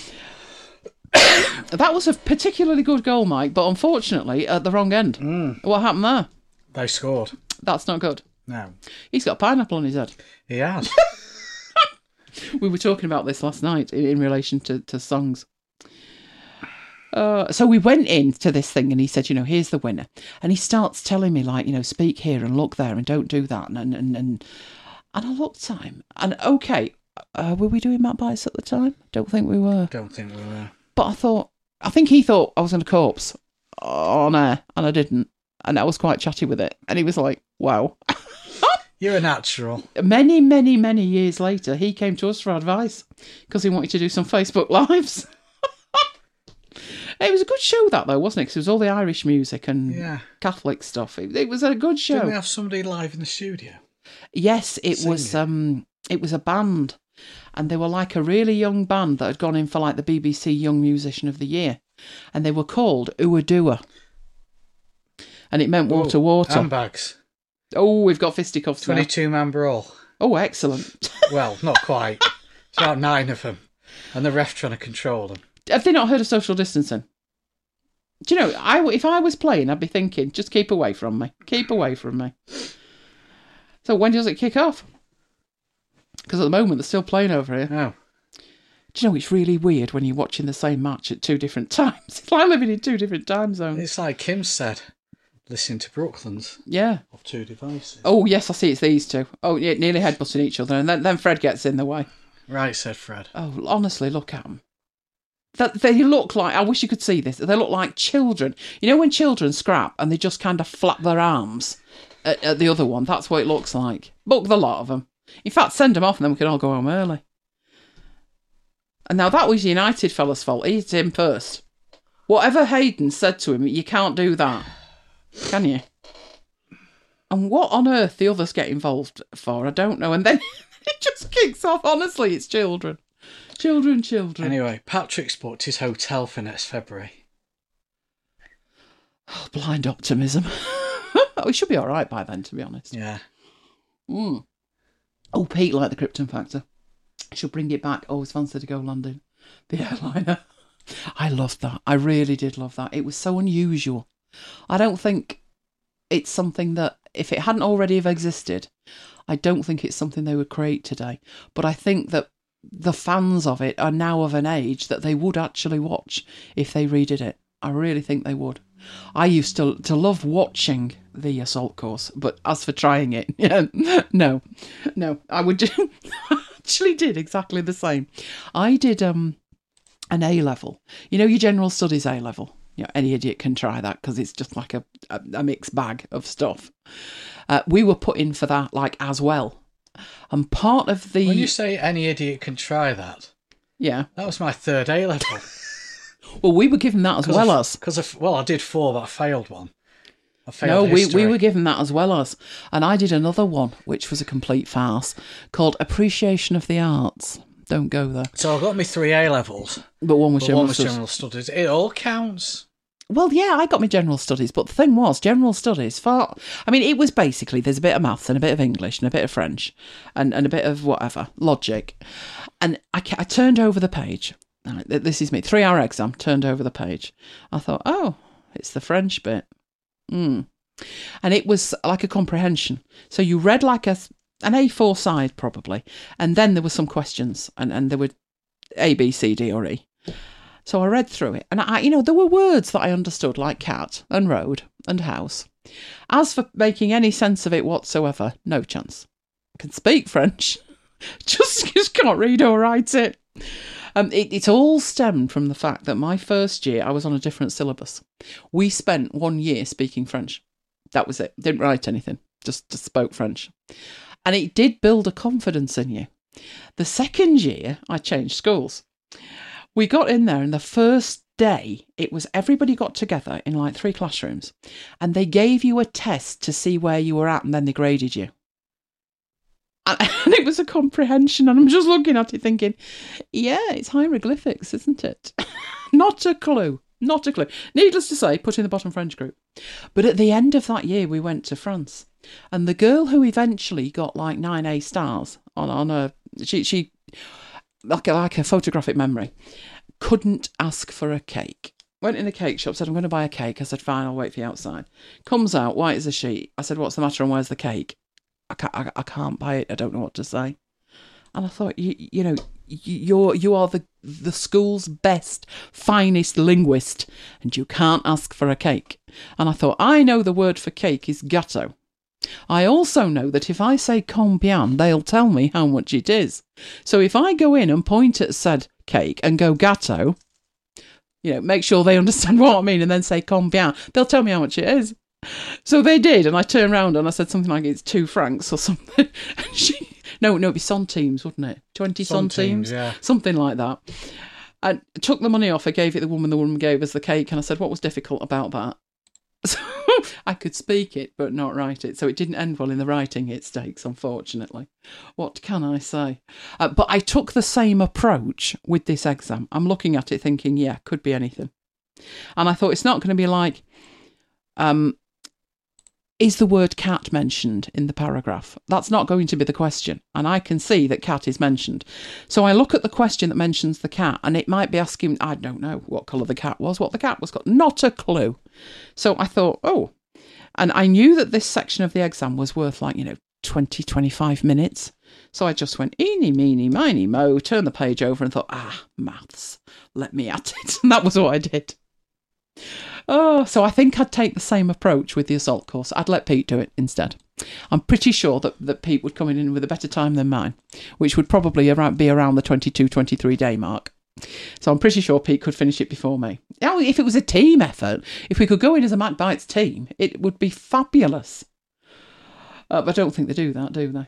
[SPEAKER 1] That was a particularly good goal, Mike, but unfortunately at the wrong end.
[SPEAKER 4] Mm.
[SPEAKER 1] What happened there?
[SPEAKER 4] They scored.
[SPEAKER 1] That's not good.
[SPEAKER 4] No.
[SPEAKER 1] He's got a pineapple on his head.
[SPEAKER 4] He has.
[SPEAKER 1] We were talking about this last night in, in relation to, to songs. Uh, so we went into this thing and he said, you know, here's the winner. And he starts telling me, like, you know, speak here and look there and don't do that. And and, and, and, and I looked at him and, okay, uh, were we doing Matt Bites at the time? Don't think we were.
[SPEAKER 4] Don't think we were.
[SPEAKER 1] But I thought, I think he thought I was in a corpse on air and I didn't. And I was quite chatty with it. And he was like, wow.
[SPEAKER 4] You're a natural.
[SPEAKER 1] Many, many, many years later, he came to us for advice because he wanted to do some Facebook Lives. It was a good show, that, though, wasn't it? Because it was all the Irish music and
[SPEAKER 4] Yeah.
[SPEAKER 1] Catholic stuff. It, it was a good show.
[SPEAKER 4] Didn't we have somebody live in the studio?
[SPEAKER 1] Yes, it was.
[SPEAKER 4] Singing?
[SPEAKER 1] Um, it was a band, and they were like a really young band that had gone in for like the B B C Young Musician of the Year, and they were called Uadua, and it meant water,
[SPEAKER 4] Oh,
[SPEAKER 1] water.
[SPEAKER 4] Handbags.
[SPEAKER 1] Oh, we've got fisticuffs now.
[SPEAKER 4] twenty-two man brawl.
[SPEAKER 1] Oh, excellent.
[SPEAKER 4] Well, not quite. It's about nine of them. And the ref trying to control them.
[SPEAKER 1] Have they not heard of social distancing? Do you know, I, if I was playing, I'd be thinking, just keep away from me. Keep away from me. So when does it kick off? Because at the moment, they're still playing over here.
[SPEAKER 4] Oh.
[SPEAKER 1] Do you know, it's really weird when you're watching the same match at two different times. It's like living in two different time zones.
[SPEAKER 4] It's like Kim said, listen to Brooklands
[SPEAKER 1] Yeah.
[SPEAKER 4] of two devices.
[SPEAKER 1] Oh, yes, I see it's these two. Oh, yeah, nearly headbutting each other. And then, then Fred gets in the way.
[SPEAKER 4] Right, said Fred.
[SPEAKER 1] Oh, honestly, look at them. That they look like, I wish you could see this, they look like children. You know when children scrap and they just kind of flap their arms at, at the other one? That's what it looks like. Book the lot of them. In fact, send them off and then we can all go home early. And now that was United fella's fault. He hit him first. Whatever Hayden said to him, you can't do that. Can you? And what on earth the others get involved for, I don't know. And then it just kicks off. Honestly, it's children. Children, children.
[SPEAKER 4] Anyway, Patrick's booked his hotel for next February.
[SPEAKER 1] Oh, blind optimism. We should be all right by then, to be honest.
[SPEAKER 4] Yeah.
[SPEAKER 1] Mm. Oh, Pete liked the Krypton Factor. Should bring it back. Always fancied to go London. The airliner. I loved that. I really did love that. It was so unusual. I don't think it's something that, if it hadn't already have existed, I don't think it's something they would create today. But I think that the fans of it are now of an age that they would actually watch if they redid it. I really think they would. I used to to love watching the Assault Course, but as for trying it, yeah, no, no, I would do, I actually did exactly the same. I did um an A level, you know, your general studies A level. You know, any idiot can try that because it's just like a, a, a mixed bag of stuff. Uh, we were put in for that like as well. And part of the...
[SPEAKER 4] When you say any idiot can try that,
[SPEAKER 1] yeah,
[SPEAKER 4] that was my third A level.
[SPEAKER 1] Well, we were given that as well
[SPEAKER 4] of,
[SPEAKER 1] as...
[SPEAKER 4] Because, well, I did four, but I failed one. I failed
[SPEAKER 1] No, we,
[SPEAKER 4] history.
[SPEAKER 1] we were given that as well as. And I did another one, which was a complete farce, called Appreciation of the Arts. Don't go there.
[SPEAKER 4] So I got me three A levels,
[SPEAKER 1] But one was
[SPEAKER 4] but
[SPEAKER 1] general
[SPEAKER 4] one was
[SPEAKER 1] studies.
[SPEAKER 4] general studies. It all counts.
[SPEAKER 1] Well, yeah, I got my general studies, but the thing was, general studies, far... I mean, it was basically, there's a bit of maths and a bit of English and a bit of French and, and a bit of whatever, logic. And I, I turned over the page. Right, this is me, three-hour exam, turned over the page. I thought, oh, it's the French bit. Mm. And it was like a comprehension. So you read like a an A four side, probably, and then there were some questions, and, and there were A, B, C, D, or E. So I read through it, and I, you know, there were words that I understood, like cat and road and house. As for making any sense of it whatsoever, no chance. I can speak French, just, just can't read or write it. Um, it, it all stemmed from the fact that my first year I was on a different syllabus. We spent one year speaking French. That was it. Didn't write anything. Just, just spoke French. And it did build a confidence in you. The second year, I changed schools. We got in there, and the first day, it was everybody got together in like three classrooms, and they gave you a test to see where you were at, and then they graded you. And, and it was a comprehension, and I'm just looking at it thinking, yeah, it's hieroglyphics, isn't it? Not a clue. Not a clue. Needless to say, put in the bottom French group. But at the end of that year, we went to France. And the girl who eventually got like nine A stars on, on a, she, she like, a, like a photographic memory, couldn't ask for a cake. Went in a cake shop, said, I'm going to buy a cake. I said, fine, I'll wait for you outside. Comes out, white as a sheet. I said, what's the matter and where's the cake? I can't, I, I can't buy it. I don't know what to say. And I thought, you, you know, you're you are the the school's best, finest linguist, and you can't ask for a cake. And I thought, I know the word for cake is gâteau. I also know that if I say combien, they'll tell me how much it is. So if I go in and point at said cake and go gâteau, you know, make sure they understand what I mean, and then say combien, they'll tell me how much it is. So they did, and I turned around and I said something like it's two francs or something. And she, no, no, it'd be centimes, wouldn't it? Twenty centimes,
[SPEAKER 4] yeah,
[SPEAKER 1] something like that. I took the money off. I gave it to the woman. The woman gave us the cake, and I said, "What was difficult about that?" So I could speak it, but not write it. So it didn't end well in the writing it stakes, unfortunately. What can I say? Uh, but I took the same approach with this exam. I'm looking at it thinking, yeah, could be anything. And I thought it's not going to be like, um, is the word cat mentioned in the paragraph? That's not going to be the question. And I can see that cat is mentioned. So I look at the question that mentions the cat, and it might be asking, I don't know what colour the cat was, what the cat was called. Not a clue. So I thought, oh, and I knew that this section of the exam was worth like, you know, twenty, twenty-five minutes. So I just went, eeny, meeny, miny, mo, turned the page over and thought, ah, maths, let me at it. And that was what I did. Oh, so I think I'd take the same approach with the assault course. I'd let Pete do it instead. I'm pretty sure that, that Pete would come in with a better time than mine, which would probably around, be around the twenty-two, twenty-three day mark. So I'm pretty sure Pete could finish it before me. Now, if it was a team effort, if we could go in as a Mac Bites team, it would be fabulous. Uh, but I don't think they do that, do they?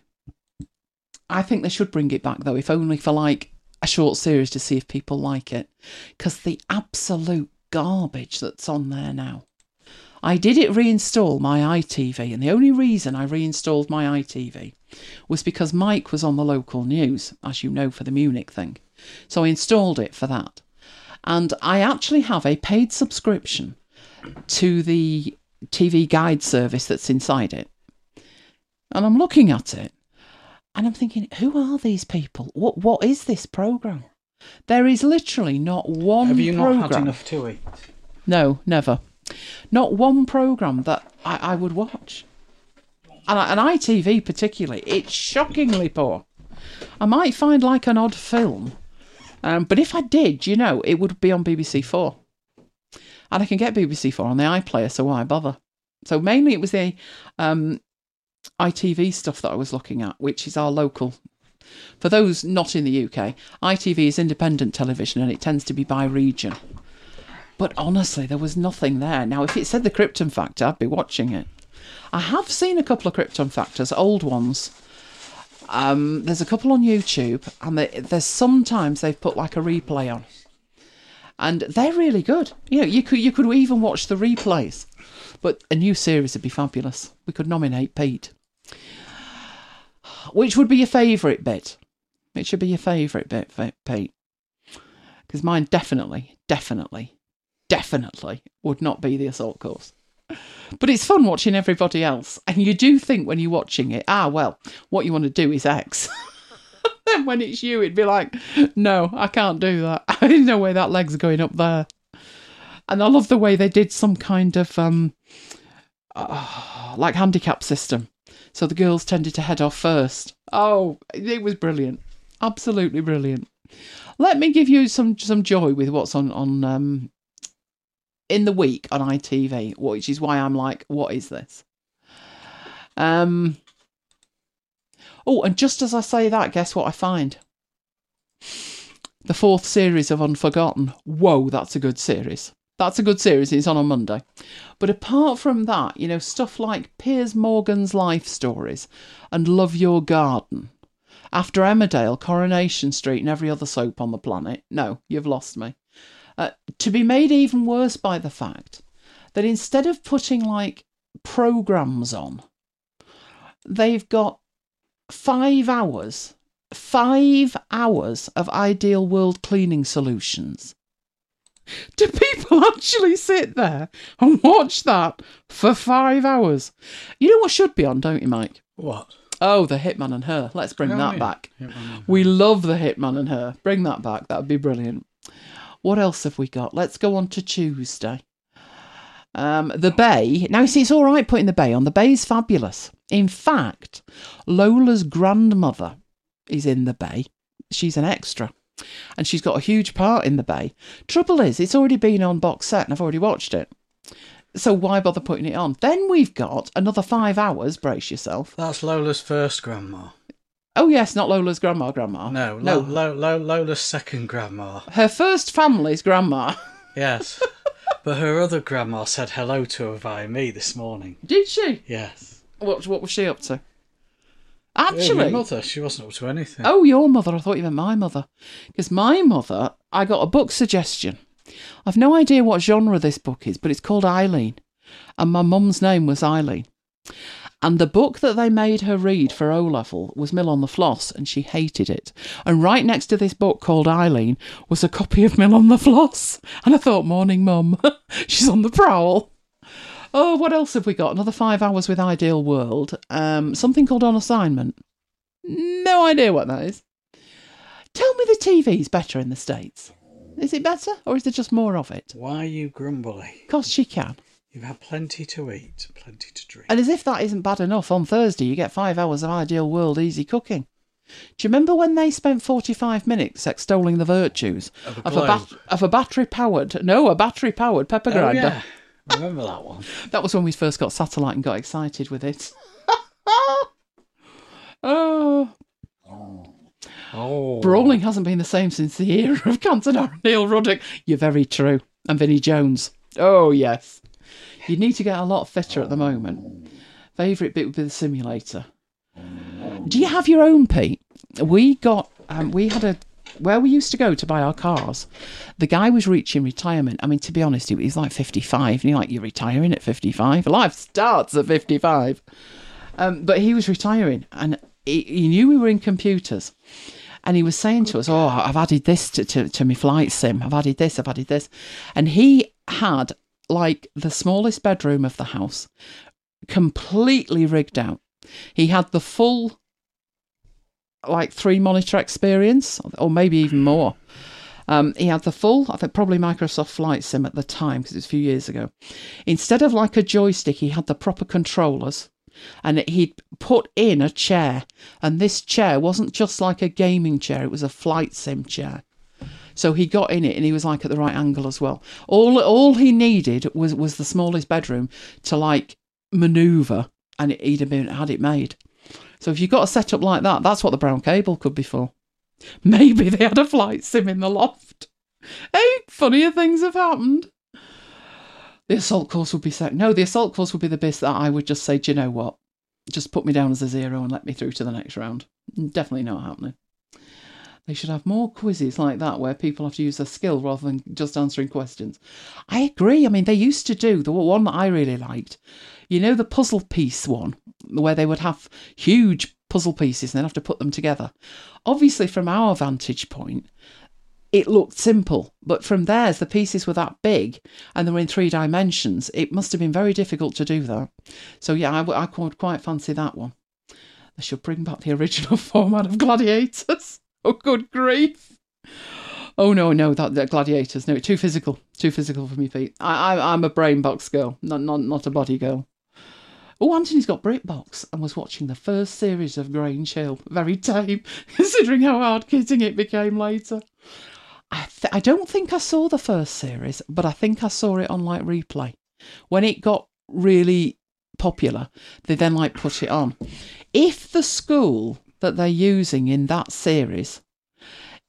[SPEAKER 1] I think they should bring it back, though, if only for like a short series to see if people like it. Because the absolute garbage that's on there now. I did it reinstall my I T V, and the only reason I reinstalled my I T V was because Mike was on the local news, as you know, for the Munich thing. So I installed it for that. And I actually have a paid subscription to the T V guide service that's inside it. And I'm looking at it, and I'm thinking, who are these people? What What is this programme? There is literally not one
[SPEAKER 4] Have you
[SPEAKER 1] programme.
[SPEAKER 4] not had enough to eat?
[SPEAKER 1] No, never. Not one programme that I, I would watch. And, I, and I T V particularly, it's shockingly poor. I might find like an odd film, um, but if I did, you know, it would be on B B C Four. And I can get B B C Four on the iPlayer, so why bother? So mainly it was the um, I T V stuff that I was looking at, which is our local. For those not in the U K, I T V is independent television and it tends to be by region. But honestly, there was nothing there. Now, if it said the Krypton Factor, I'd be watching it. I have seen a couple of Krypton Factors, old ones. Um, there's a couple on YouTube, and they, there's sometimes they've put like a replay on. And they're really good. You know, you could you could even watch the replays. But a new series would be fabulous. We could nominate Pete. Which would be your favourite bit? It should be your favourite bit, Pete. Because mine definitely, definitely, definitely would not be the assault course. But it's fun watching everybody else. And you do think when you're watching it, ah, well, what you want to do is X. Then when it's you, it'd be like, no, I can't do that. There's no way that leg's going up there. And I love the way they did some kind of, um, uh, like, handicap system. So the girls tended to head off first. Oh, it was brilliant. Absolutely brilliant. Let me give you some some joy with what's on, on um, in the week on I T V, which is why I'm like, what is this? Um. Oh, and just as I say that, guess what I find? the fourth series of Unforgotten. Whoa, that's a good series. That's a good series. It's on on Monday. But apart from that, you know, stuff like Piers Morgan's Life Stories and Love Your Garden. After Emmerdale, Coronation Street and every other soap on the planet. No, you've lost me. Uh, to be made even worse by the fact that instead of putting, like, programmes on, they've got five hours, five hours of Ideal World cleaning solutions. Do people actually sit there and watch that for five hours? You know what should be on, don't you, Mike?
[SPEAKER 4] What?
[SPEAKER 1] Oh, The Hitman and Her. Let's bring
[SPEAKER 4] Oh,
[SPEAKER 1] that
[SPEAKER 4] yeah.
[SPEAKER 1] back.
[SPEAKER 4] Hitman.
[SPEAKER 1] We love The Hitman and Her. Bring that back. That would be brilliant. What else have we got? Let's go on to Tuesday. Um, the Bay. Now, you see, it's all right putting The Bay on. The Bay's fabulous. In fact, Lola's grandmother is in The Bay. She's an extra. And she's got a huge part in The Bay. Trouble is, it's already been on box set and I've already watched it. So why bother putting it on? Then we've got another five hours, brace yourself.
[SPEAKER 4] That's Lola's first grandma.
[SPEAKER 1] Oh, yes, not Lola's grandma, grandma.
[SPEAKER 4] No,
[SPEAKER 1] no.
[SPEAKER 4] Lo- Lo- Lo- Lola's second grandma.
[SPEAKER 1] Her first family's grandma.
[SPEAKER 4] Yes. But her other grandma said hello to her via me this morning.
[SPEAKER 1] Did she?
[SPEAKER 4] Yes.
[SPEAKER 1] What, what was she up to?
[SPEAKER 4] Yeah,
[SPEAKER 1] Actually,
[SPEAKER 4] my mother, she wasn't up to anything.
[SPEAKER 1] oh, your mother. I thought you meant my mother. Because my mother, I got a book suggestion. I've no idea what genre this book is, but it's called Eileen. And my mum's name was Eileen. And the book that they made her read for O-level was Mill on the Floss, and she hated it. And right next to this book called Eileen was a copy of Mill on the Floss. And I thought, morning, Mum. She's on the prowl. Oh, what else have we got? Another five hours with Ideal World. Um, something called On Assignment. No idea what that is. Tell me the T V's better in the States. Is it better, or is there just more of it?
[SPEAKER 4] Why are you grumbly?
[SPEAKER 1] Because she can.
[SPEAKER 4] You've had plenty to eat, plenty to drink.
[SPEAKER 1] And as if that isn't bad enough, on Thursday you get five hours of Ideal World easy cooking. Do you remember when they spent forty-five minutes extolling the virtues
[SPEAKER 4] Of a
[SPEAKER 1] of a, bat-
[SPEAKER 4] globe.
[SPEAKER 1] of a battery-powered, no, a battery-powered pepper
[SPEAKER 4] Oh,
[SPEAKER 1] grinder?
[SPEAKER 4] yeah. Remember that one?
[SPEAKER 1] That was when we first got satellite and got excited with it. Oh,
[SPEAKER 4] Oh.
[SPEAKER 1] brawling hasn't been the same since the era of Cantona and Neil Ruddock. You're very true. And Vinnie Jones. Oh, yes. You need to get a lot fitter at the moment. Favourite bit would be the simulator. Do you have your own, Pete? We got, um, we had a, where we used to go to buy our cars, the guy was reaching retirement. I mean, to be honest, he was like fifty-five. And you're like, you're retiring at fifty-five? Life starts at fifty-five. Um, but he was retiring and he, he knew we were in computers. And he was saying to us, oh, I've added this to, to, to my flight sim. I've added this, I've added this. And he had like the smallest bedroom of the house, completely rigged out. He had the full, like, three monitor experience, or maybe even more. Um, he had the full, I think probably Microsoft Flight Sim at the time, because it was a few years ago. Instead of like a joystick, he had the proper controllers. And he'd put in a chair. And this chair wasn't just like a gaming chair, it was a flight sim chair. So he got in it and he was like at the right angle as well. All all he needed was, was the smallest bedroom to like manoeuvre, and he'd have been, had it made. So if you've got a setup like that, that's what the brown cable could be for. Maybe they had a flight sim in the loft. Hey, funnier things have happened. The assault course would be set. No, the assault course would be the bit that I would just say, do you know what? Just put me down as a zero and let me through to the next round. Definitely not happening. They should have more quizzes like that where people have to use their skill rather than just answering questions. I agree. I mean, they used to do the one that I really liked. You know, the puzzle piece one, where they would have huge puzzle pieces and then have to put them together. Obviously, from our vantage point, it looked simple, but from theirs, the pieces were that big and they were in three dimensions. It must have been very difficult to do that. So, yeah, I, I would quite fancy that one. They should bring back the original format of Gladiators. Oh, good grief. Oh, no, no, that, that Gladiators. No, too physical. Too physical for me, Pete. I, I, I'm a brain box girl, not, not, not a body girl. Oh, Anthony's got BritBox and was watching the first series of Grange Hill. Very tame, considering how hard-hitting it became later. I, th- I don't think I saw the first series, but I think I saw it on like replay. When it got really popular, they then like put it on. If the school that they're using in that series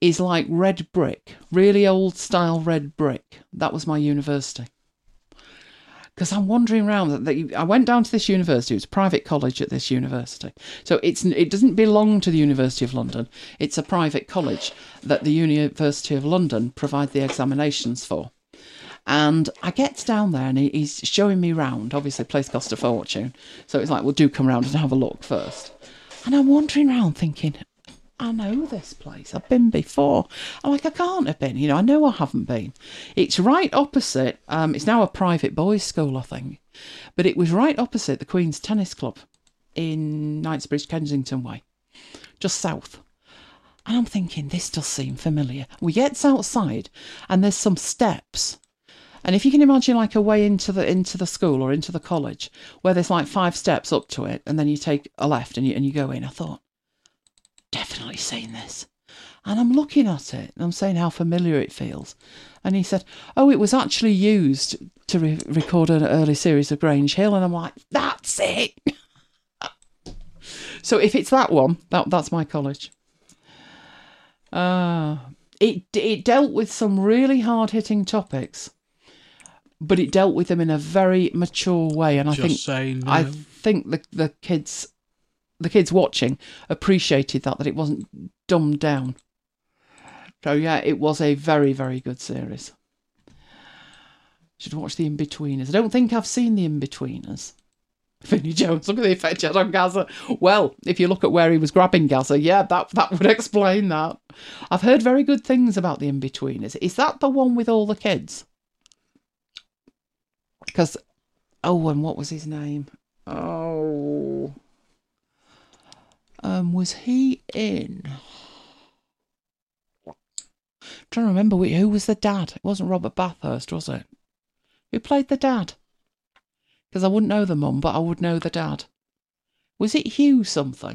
[SPEAKER 1] is like red brick, really old style red brick. That was my university. Because I'm wandering around. I went down to this university. It was a private college at this university. So it's it doesn't belong to the University of London. It's a private college that the University of London provide the examinations for. And I get down there and he, he's showing me round. Obviously, the place cost a fortune. So it's like, well, do come round and have a look first. And I'm wandering around thinking, I know this place. I've been before. I'm like, I can't have been. You know, I know I haven't been. It's right opposite. Um, it's now a private boys' school, I think. But it was right opposite the Queen's Tennis Club in Knightsbridge, Kensington Way, just south. And I'm thinking, this does seem familiar. We get outside and there's some steps. And if you can imagine like a way into the into the school or into the college where there's like five steps up to it and then you take a left and you, and you go in, I thought, definitely seen this. And I'm looking at it and I'm saying how familiar it feels. And he said, oh, it was actually used to re- record an early series of Grange Hill. And I'm like, that's it. So if it's that one, that that's my college. Uh, it, it dealt with some really hard-hitting topics, but it dealt with them in a very mature way. And I
[SPEAKER 4] Just
[SPEAKER 1] think
[SPEAKER 4] say no.
[SPEAKER 1] I think the, the kids... the kids watching appreciated that, that it wasn't dumbed down. So yeah, it was a very, very good series. Should watch The In-Betweeners. I don't think I've seen The In-Betweeners. Vinnie Jones, look at the effect he had on Gaza. Well, if you look at where he was grabbing Gaza, yeah, that, that would explain that. I've heard very good things about The In-Betweeners. Is that the one with all the kids? Because, oh, and what was his name? Oh... Um, was he in... I'm trying to remember who, who was the dad. It wasn't Robert Bathurst, was it? Who played the dad? Because I wouldn't know the mum, but I would know the dad. Was it Hugh something?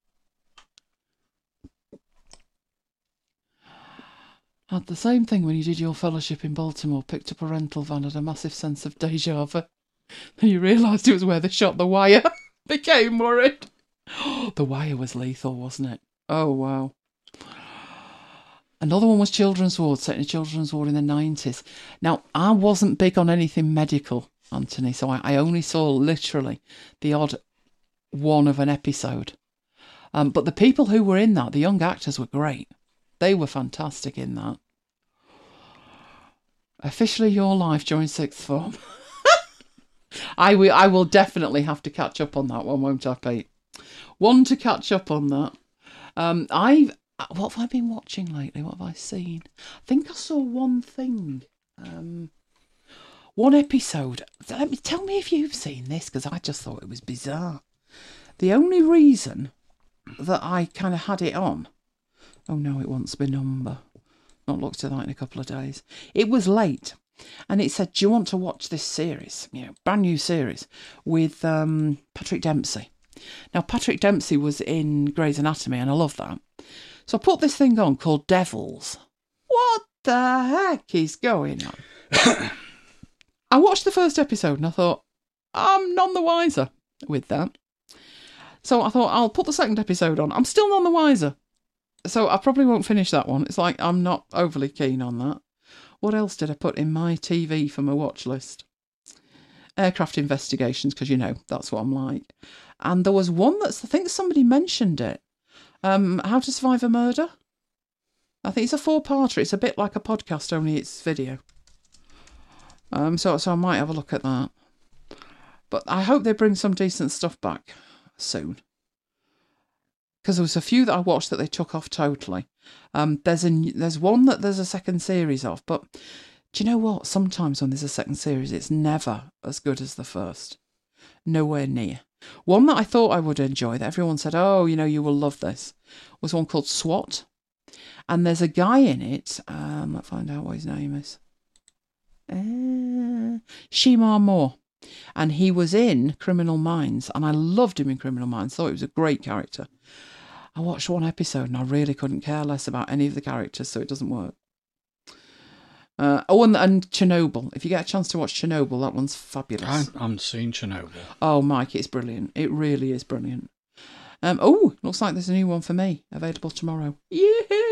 [SPEAKER 1] Had the same thing when you did your fellowship in Baltimore, picked up a rental van, had a massive sense of deja vu. Then you realised it was where they shot The Wire. Became worried. The Wire was lethal, wasn't it? Oh, wow. Another one was Children's Ward, set in a Children's Ward in the nineties. Now, I wasn't big on anything medical, Anthony, so I, I only saw literally the odd one of an episode. Um, but the people who were in that, the young actors were great. They were fantastic in that. Officially Your Life during sixth form. I, will, I will definitely have to catch up on that one, won't I, Pete? One to catch up on that. Um, I've what have I been watching lately? What have I seen? I think I saw one thing, um, one episode. Let me tell me if you've seen this, because I just thought it was bizarre. The only reason that I kind of had it on, oh no, it wants my number. Not looked at that in a couple of days. It was late, and it said, "Do you want to watch this series? You know, brand new series with um, Patrick Dempsey." Now, Patrick Dempsey was in Grey's Anatomy, and I love that. So I put this thing on called Devils. What the heck is going on? I watched the first episode, and I thought, I'm none the wiser with that. So I thought, I'll put the second episode on. I'm still none the wiser. So I probably won't finish that one. It's like, I'm not overly keen on that. What else did I put in my T V for my watch list? Aircraft Investigations, because, you know, that's what I'm like. And there was one that's, I think somebody mentioned it. Um, How to Survive a Murder. I think it's a four-parter. It's a bit like a podcast, only it's video. Um, so, so I might have a look at that. But I hope they bring some decent stuff back soon. Because there was a few that I watched that they took off totally. Um, there's a there's one that there's a second series of, but do you know what? Sometimes when there's a second series, it's never as good as the first. Nowhere near. One that I thought I would enjoy, that everyone said, oh, you know, you will love this, was one called SWAT. And there's a guy in it, um, let's find out what his name is. Uh, Shemar Moore. And he was in Criminal Minds, and I loved him in Criminal Minds. Thought he was a great character. I watched one episode, and I really couldn't care less about any of the characters, so it doesn't work. Uh, oh, and, and Chernobyl. If you get a chance to watch Chernobyl, that one's fabulous.
[SPEAKER 4] I haven't seen Chernobyl.
[SPEAKER 1] Oh, Mike, it's brilliant. It really is brilliant. Um, oh, looks like there's a new one for me, available tomorrow. Yay!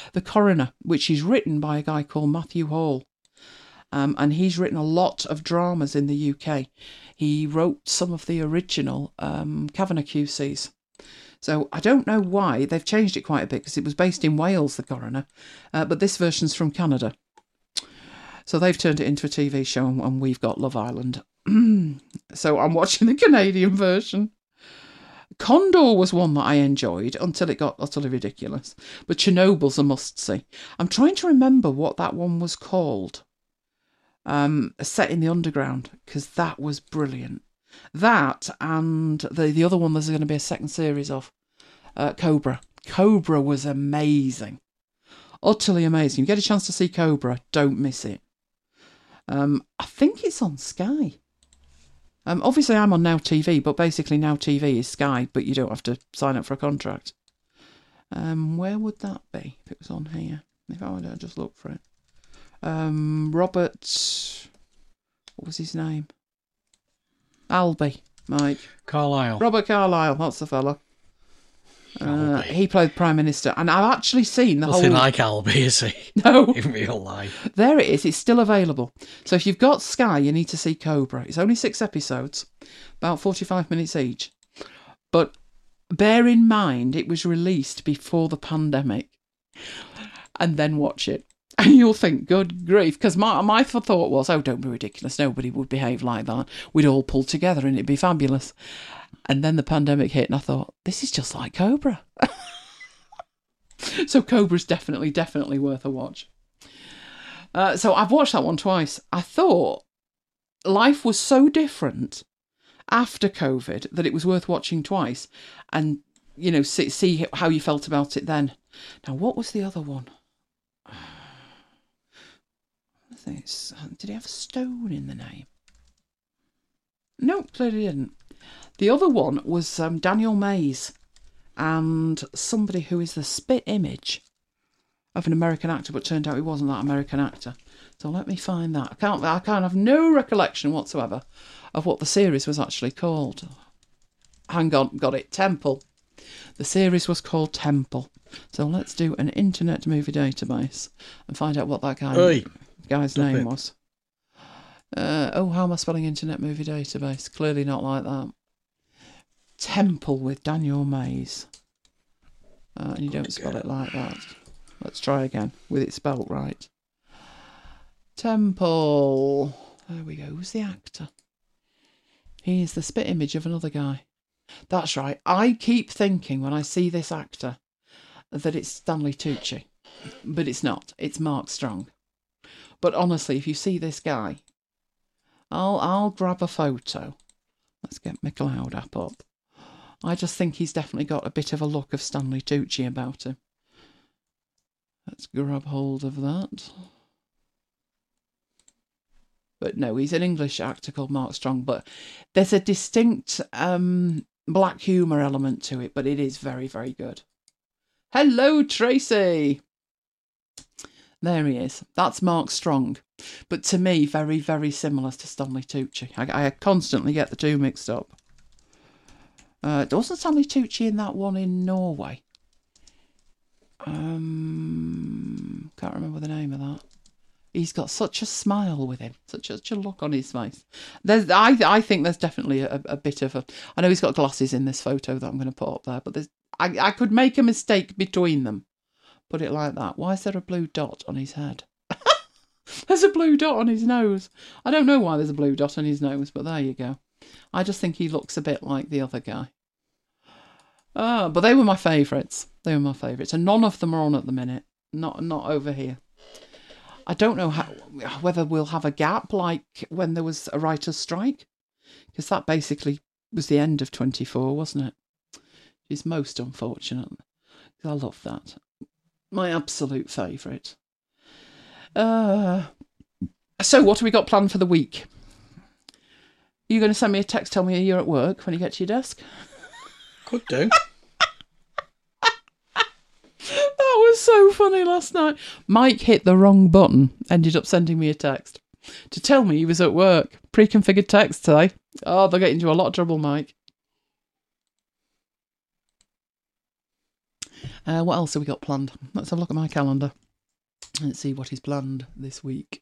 [SPEAKER 1] The Coroner, which is written by a guy called Matthew Hall. Um, and he's written a lot of dramas in the U K. He wrote some of the original um, Kavanagh Q Cs. So I don't know why. They've changed it quite a bit because it was based in Wales, The Coroner. Uh, but this version's from Canada. So they've turned it into a T V show and, and we've got Love Island. So I'm watching the Canadian version. Condor was one that I enjoyed until it got utterly ridiculous. But Chernobyl's a must-see. I'm trying to remember what that one was called. Um, set in the underground, because that was brilliant. That and the, the other one there's going to be a second series of, uh, Cobra. Cobra was amazing. Utterly amazing. You get a chance to see Cobra, don't miss it. Um, I think it's on Sky. Um, obviously, I'm on Now T V, but basically Now T V is Sky, but you don't have to sign up for a contract. Um, where would that be if it was on here? If I would just look for it. Um, Robert, what was his name? Albee, Mike.
[SPEAKER 4] Carlisle.
[SPEAKER 1] Robert Carlyle, that's the fella. Uh, he played Prime Minister, and I've actually seen the
[SPEAKER 4] Nothing
[SPEAKER 1] whole...
[SPEAKER 4] like Albee, is he?
[SPEAKER 1] No.
[SPEAKER 4] In real life.
[SPEAKER 1] There it is, it's still available. So if you've got Sky, you need to see Cobra. It's only six episodes, about forty-five minutes each. But bear in mind, it was released before the pandemic. And then watch it. And you'll think, good grief, because my, my thought was, oh, don't be ridiculous, nobody would behave like that. We'd all pull together and it'd be fabulous. And then the pandemic hit and I thought, this is just like Cobra. So Cobra's definitely, definitely worth a watch. Uh, so I've watched that one twice. I thought life was so different after COVID that it was worth watching twice and, you know, see, see how you felt about it then. Now, what was the other one? I think it's, did he have a stone in the name? No, clearly didn't. The other one was um, Daniel Mays and somebody who is the spit image of an American actor, but turned out he wasn't that American actor. So let me find that. I can't. I can't have no recollection whatsoever of what the series was actually called. Hang on, got it. Temple. The series was called Temple. So let's do an Internet Movie Database and find out what that guy,
[SPEAKER 4] Oi,
[SPEAKER 1] guy's name
[SPEAKER 4] it.
[SPEAKER 1] was. Uh, oh, how am I spelling Internet Movie Database? Clearly not like that. Temple with Daniel Mays. Uh, and you don't spell it like that. Let's try again with it spelt right. Temple. There we go. Who's the actor? He is the spit image of another guy. That's right. I keep thinking when I see this actor that it's Stanley Tucci. But it's not. It's Mark Strong. But honestly, if you see this guy, I'll I'll grab a photo. Let's get McLeod app up. I just think he's definitely got a bit of a look of Stanley Tucci about him. Let's grab hold of that. But no, he's an English actor called Mark Strong. But there's a distinct um, black humour element to it, but it is very, very good. Hello, Tracy! There he is. That's Mark Strong. But to me, very, very similar to Stanley Tucci. I, I constantly get the two mixed up. Uh, wasn't Stanley Tucci in that one in Norway? Um, can't remember the name of that. He's got such a smile with him, such a, such a look on his face. There's, I, I think there's definitely a, a bit of a. I know he's got glasses in this photo that I'm going to put up there, but there's, I, I could make a mistake between them. Put it like that. Why is there a blue dot on his head? There's a blue dot on his nose. I don't know why there's a blue dot on his nose, but there you go. I just think he looks a bit like the other guy. Ah, but they were my favourites. They were my favourites, and none of them are on at the minute. Not not over here. I don't know how, whether we'll have a gap like when there was a writer's strike, because that basically was the end of twenty-four, wasn't it? It's most unfortunate. I love that. My absolute favourite. Uh, so what have we got planned for the week? Are you going to send me a text, tell me you're at work when you get to your desk?
[SPEAKER 4] Could do.
[SPEAKER 1] That was so funny last night. Mike hit the wrong button, ended up sending me a text to tell me he was at work. Pre-configured text today. Oh, they'll get into a lot of trouble, Mike. Uh, what else have we got planned? Let's have a look at my calendar. Let's see what is planned this week.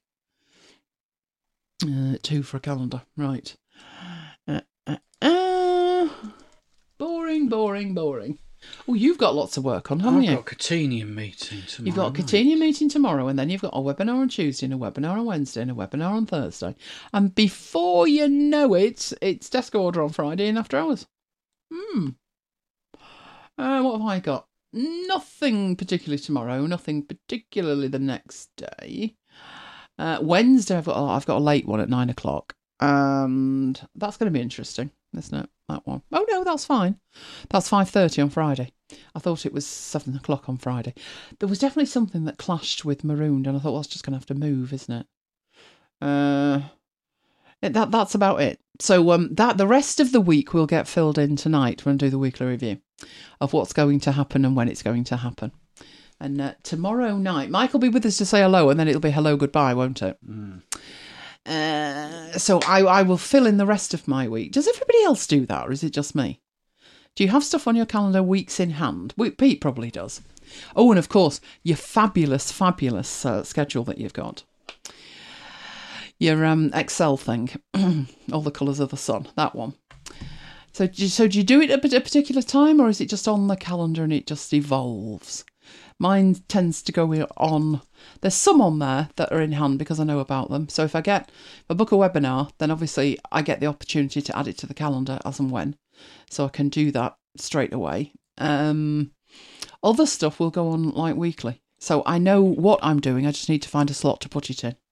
[SPEAKER 1] Uh, two for a calendar, right. Uh, uh, uh, boring, boring, boring. Oh, you've got lots of work on, haven't
[SPEAKER 4] I've
[SPEAKER 1] you?
[SPEAKER 4] got a Catenium meeting tomorrow.
[SPEAKER 1] You've got a
[SPEAKER 4] night.
[SPEAKER 1] Catania meeting tomorrow, and then you've got a webinar on Tuesday, and a webinar on Wednesday, and a webinar on Thursday. And before you know it, it's desk order on Friday and after hours. Hmm. Uh, what have I got? Nothing particularly tomorrow, nothing particularly the next day. Uh, Wednesday, I've got, a, I've got a late one at nine o'clock, and that's going to be interesting, isn't it? That one. Oh, no, that's fine. That's five thirty on Friday. I thought it was seven o'clock on Friday. There was definitely something that clashed with Marooned, and I thought, well, it's just going to have to move, isn't it? Uh, that That's about it. So um, that the rest of the week will get filled in tonight when I do the weekly review of what's going to happen and when it's going to happen. And uh, tomorrow night, Mike will be with us to say hello, and then it'll be hello, goodbye, won't it? Mm. Uh, so I, I will fill in the rest of my week. Does everybody else do that, or is it just me? Do you have stuff on your calendar weeks in hand? Pete probably does. Oh, and of course, your fabulous, fabulous uh, schedule that you've got. Your um, Excel thing, all the colours of the sun, that one. So, do you, so do you do it at a particular time, or is it just on the calendar and it just evolves? Mine tends to go on. There's some on there that are in hand because I know about them. So if I get if I book a webinar, then obviously I get the opportunity to add it to the calendar as and when, so I can do that straight away. Um, other stuff will go on like weekly, so I know what I'm doing. I just need to find a slot to put it in.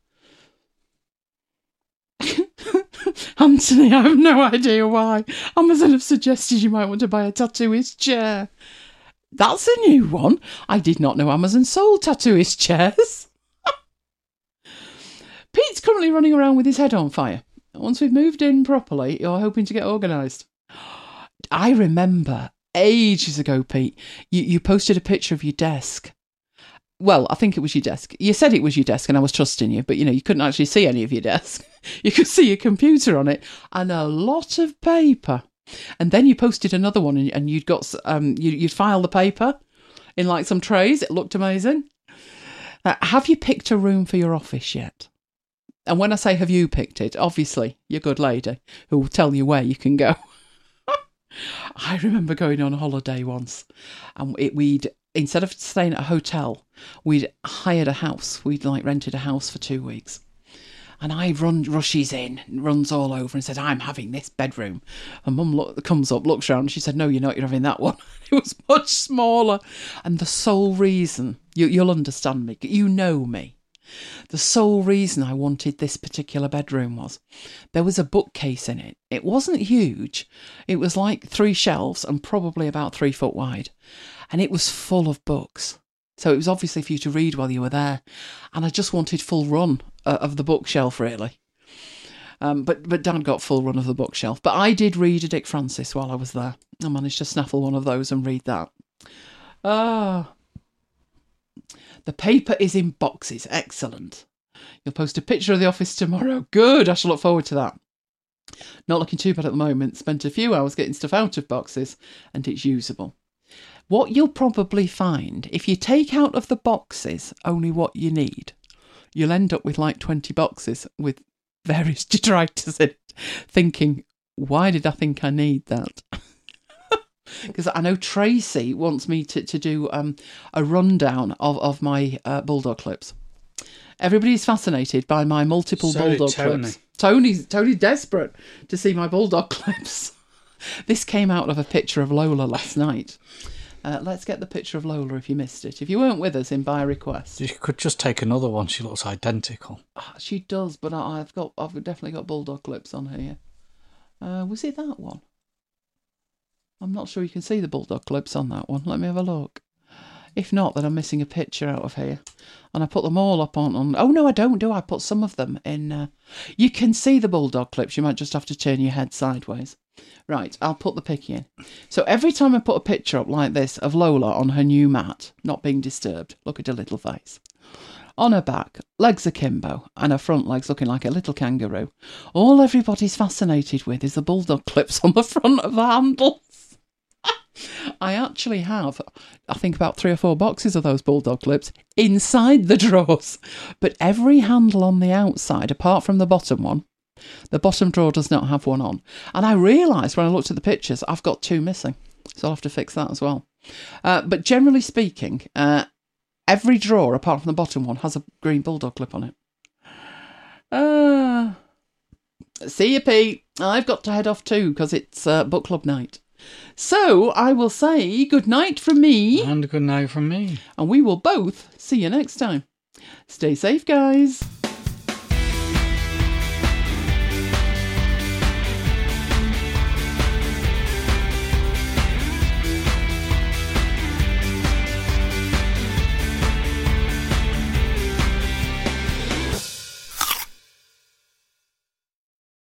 [SPEAKER 1] Anthony, I have no idea why. Amazon have suggested you might want to buy a tattooist chair. That's a new one. I did not know Amazon sold tattooist chairs. Pete's currently running around with his head on fire. Once we've moved in properly, you're hoping to get organised. I remember ages ago, Pete, you, you posted a picture of your desk. Well, I think it was your desk. You said it was your desk and I was trusting you, but you know, you couldn't actually see any of your desk. You could see your computer on it and a lot of paper. And then you posted another one and, and you'd got, um, you, you'd filed the paper in like some trays. It looked amazing. Uh, have you picked a room for your office yet? And when I say have you picked it, obviously you're a good lady who will tell you where you can go. I remember going on holiday once and it, we'd, instead of staying at a hotel, we'd hired a house. We'd like rented a house for two weeks. And I run, rushes in, runs all over and said, I'm having this bedroom. And Mum look, comes up, looks round, and she said, no, you're not, you're having that one. It was much smaller. And the sole reason, you, you'll understand me, you know me. The sole reason I wanted this particular bedroom was there was a bookcase in it. It wasn't huge. It was like three shelves and probably about three foot wide. And it was full of books. So it was obviously for you to read while you were there. And I just wanted full run uh, of the bookshelf, really. Um, but, but Dad got full run of the bookshelf. But I did read a Dick Francis while I was there. I managed to snaffle one of those and read that. Ah. The paper is in boxes. Excellent. You'll post a picture of the office tomorrow. Good. I shall look forward to that. Not looking too bad at the moment. Spent a few hours getting stuff out of boxes and it's usable. What you'll probably find, if you take out of the boxes only what you need, you'll end up with like twenty boxes with various detritus in it, thinking, why did I think I need that? Because I know Tracy wants me to, to do um, a rundown of, of my uh, bulldog clips. Everybody's fascinated by my multiple
[SPEAKER 4] so
[SPEAKER 1] bulldog
[SPEAKER 4] did Tony.
[SPEAKER 1] clips. Tony's, Tony's desperate to see my bulldog clips. This came out of a picture of Lola last night. Uh, let's get the picture of Lola if you missed it. If you weren't with us in by request.
[SPEAKER 4] You could just take another one. She looks identical.
[SPEAKER 1] Oh, she does, but I, I've got, I've definitely got bulldog clips on here. Uh, was it that one? I'm not sure you can see the bulldog clips on that one. Let me have a look. If not, then I'm missing a picture out of here. And I put them all up on... on oh, no, I don't do I put some of them in... Uh, you can see the bulldog clips. You might just have to turn your head sideways. Right, I'll put the pic in. So every time I put a picture up like this of Lola on her new mat, not being disturbed, look at her little face. On her back, legs akimbo, and her front legs looking like a little kangaroo. All everybody's fascinated with is the bulldog clips on the front of the handles. I actually have, I think, about three or four boxes of those bulldog clips inside the drawers. But every handle on the outside, apart from the bottom one, the bottom drawer does not have one on. And I realised when I looked at the pictures, I've got two missing. So I'll have to fix that as well. Uh, but generally speaking, uh, every drawer, apart from the bottom one, has a green bulldog clip on it. Uh, see you, Pete. I've got to head off too because it's uh, book club night. So I will say good night from me.
[SPEAKER 4] And good night from me.
[SPEAKER 1] And we will both see you next time. Stay safe, guys.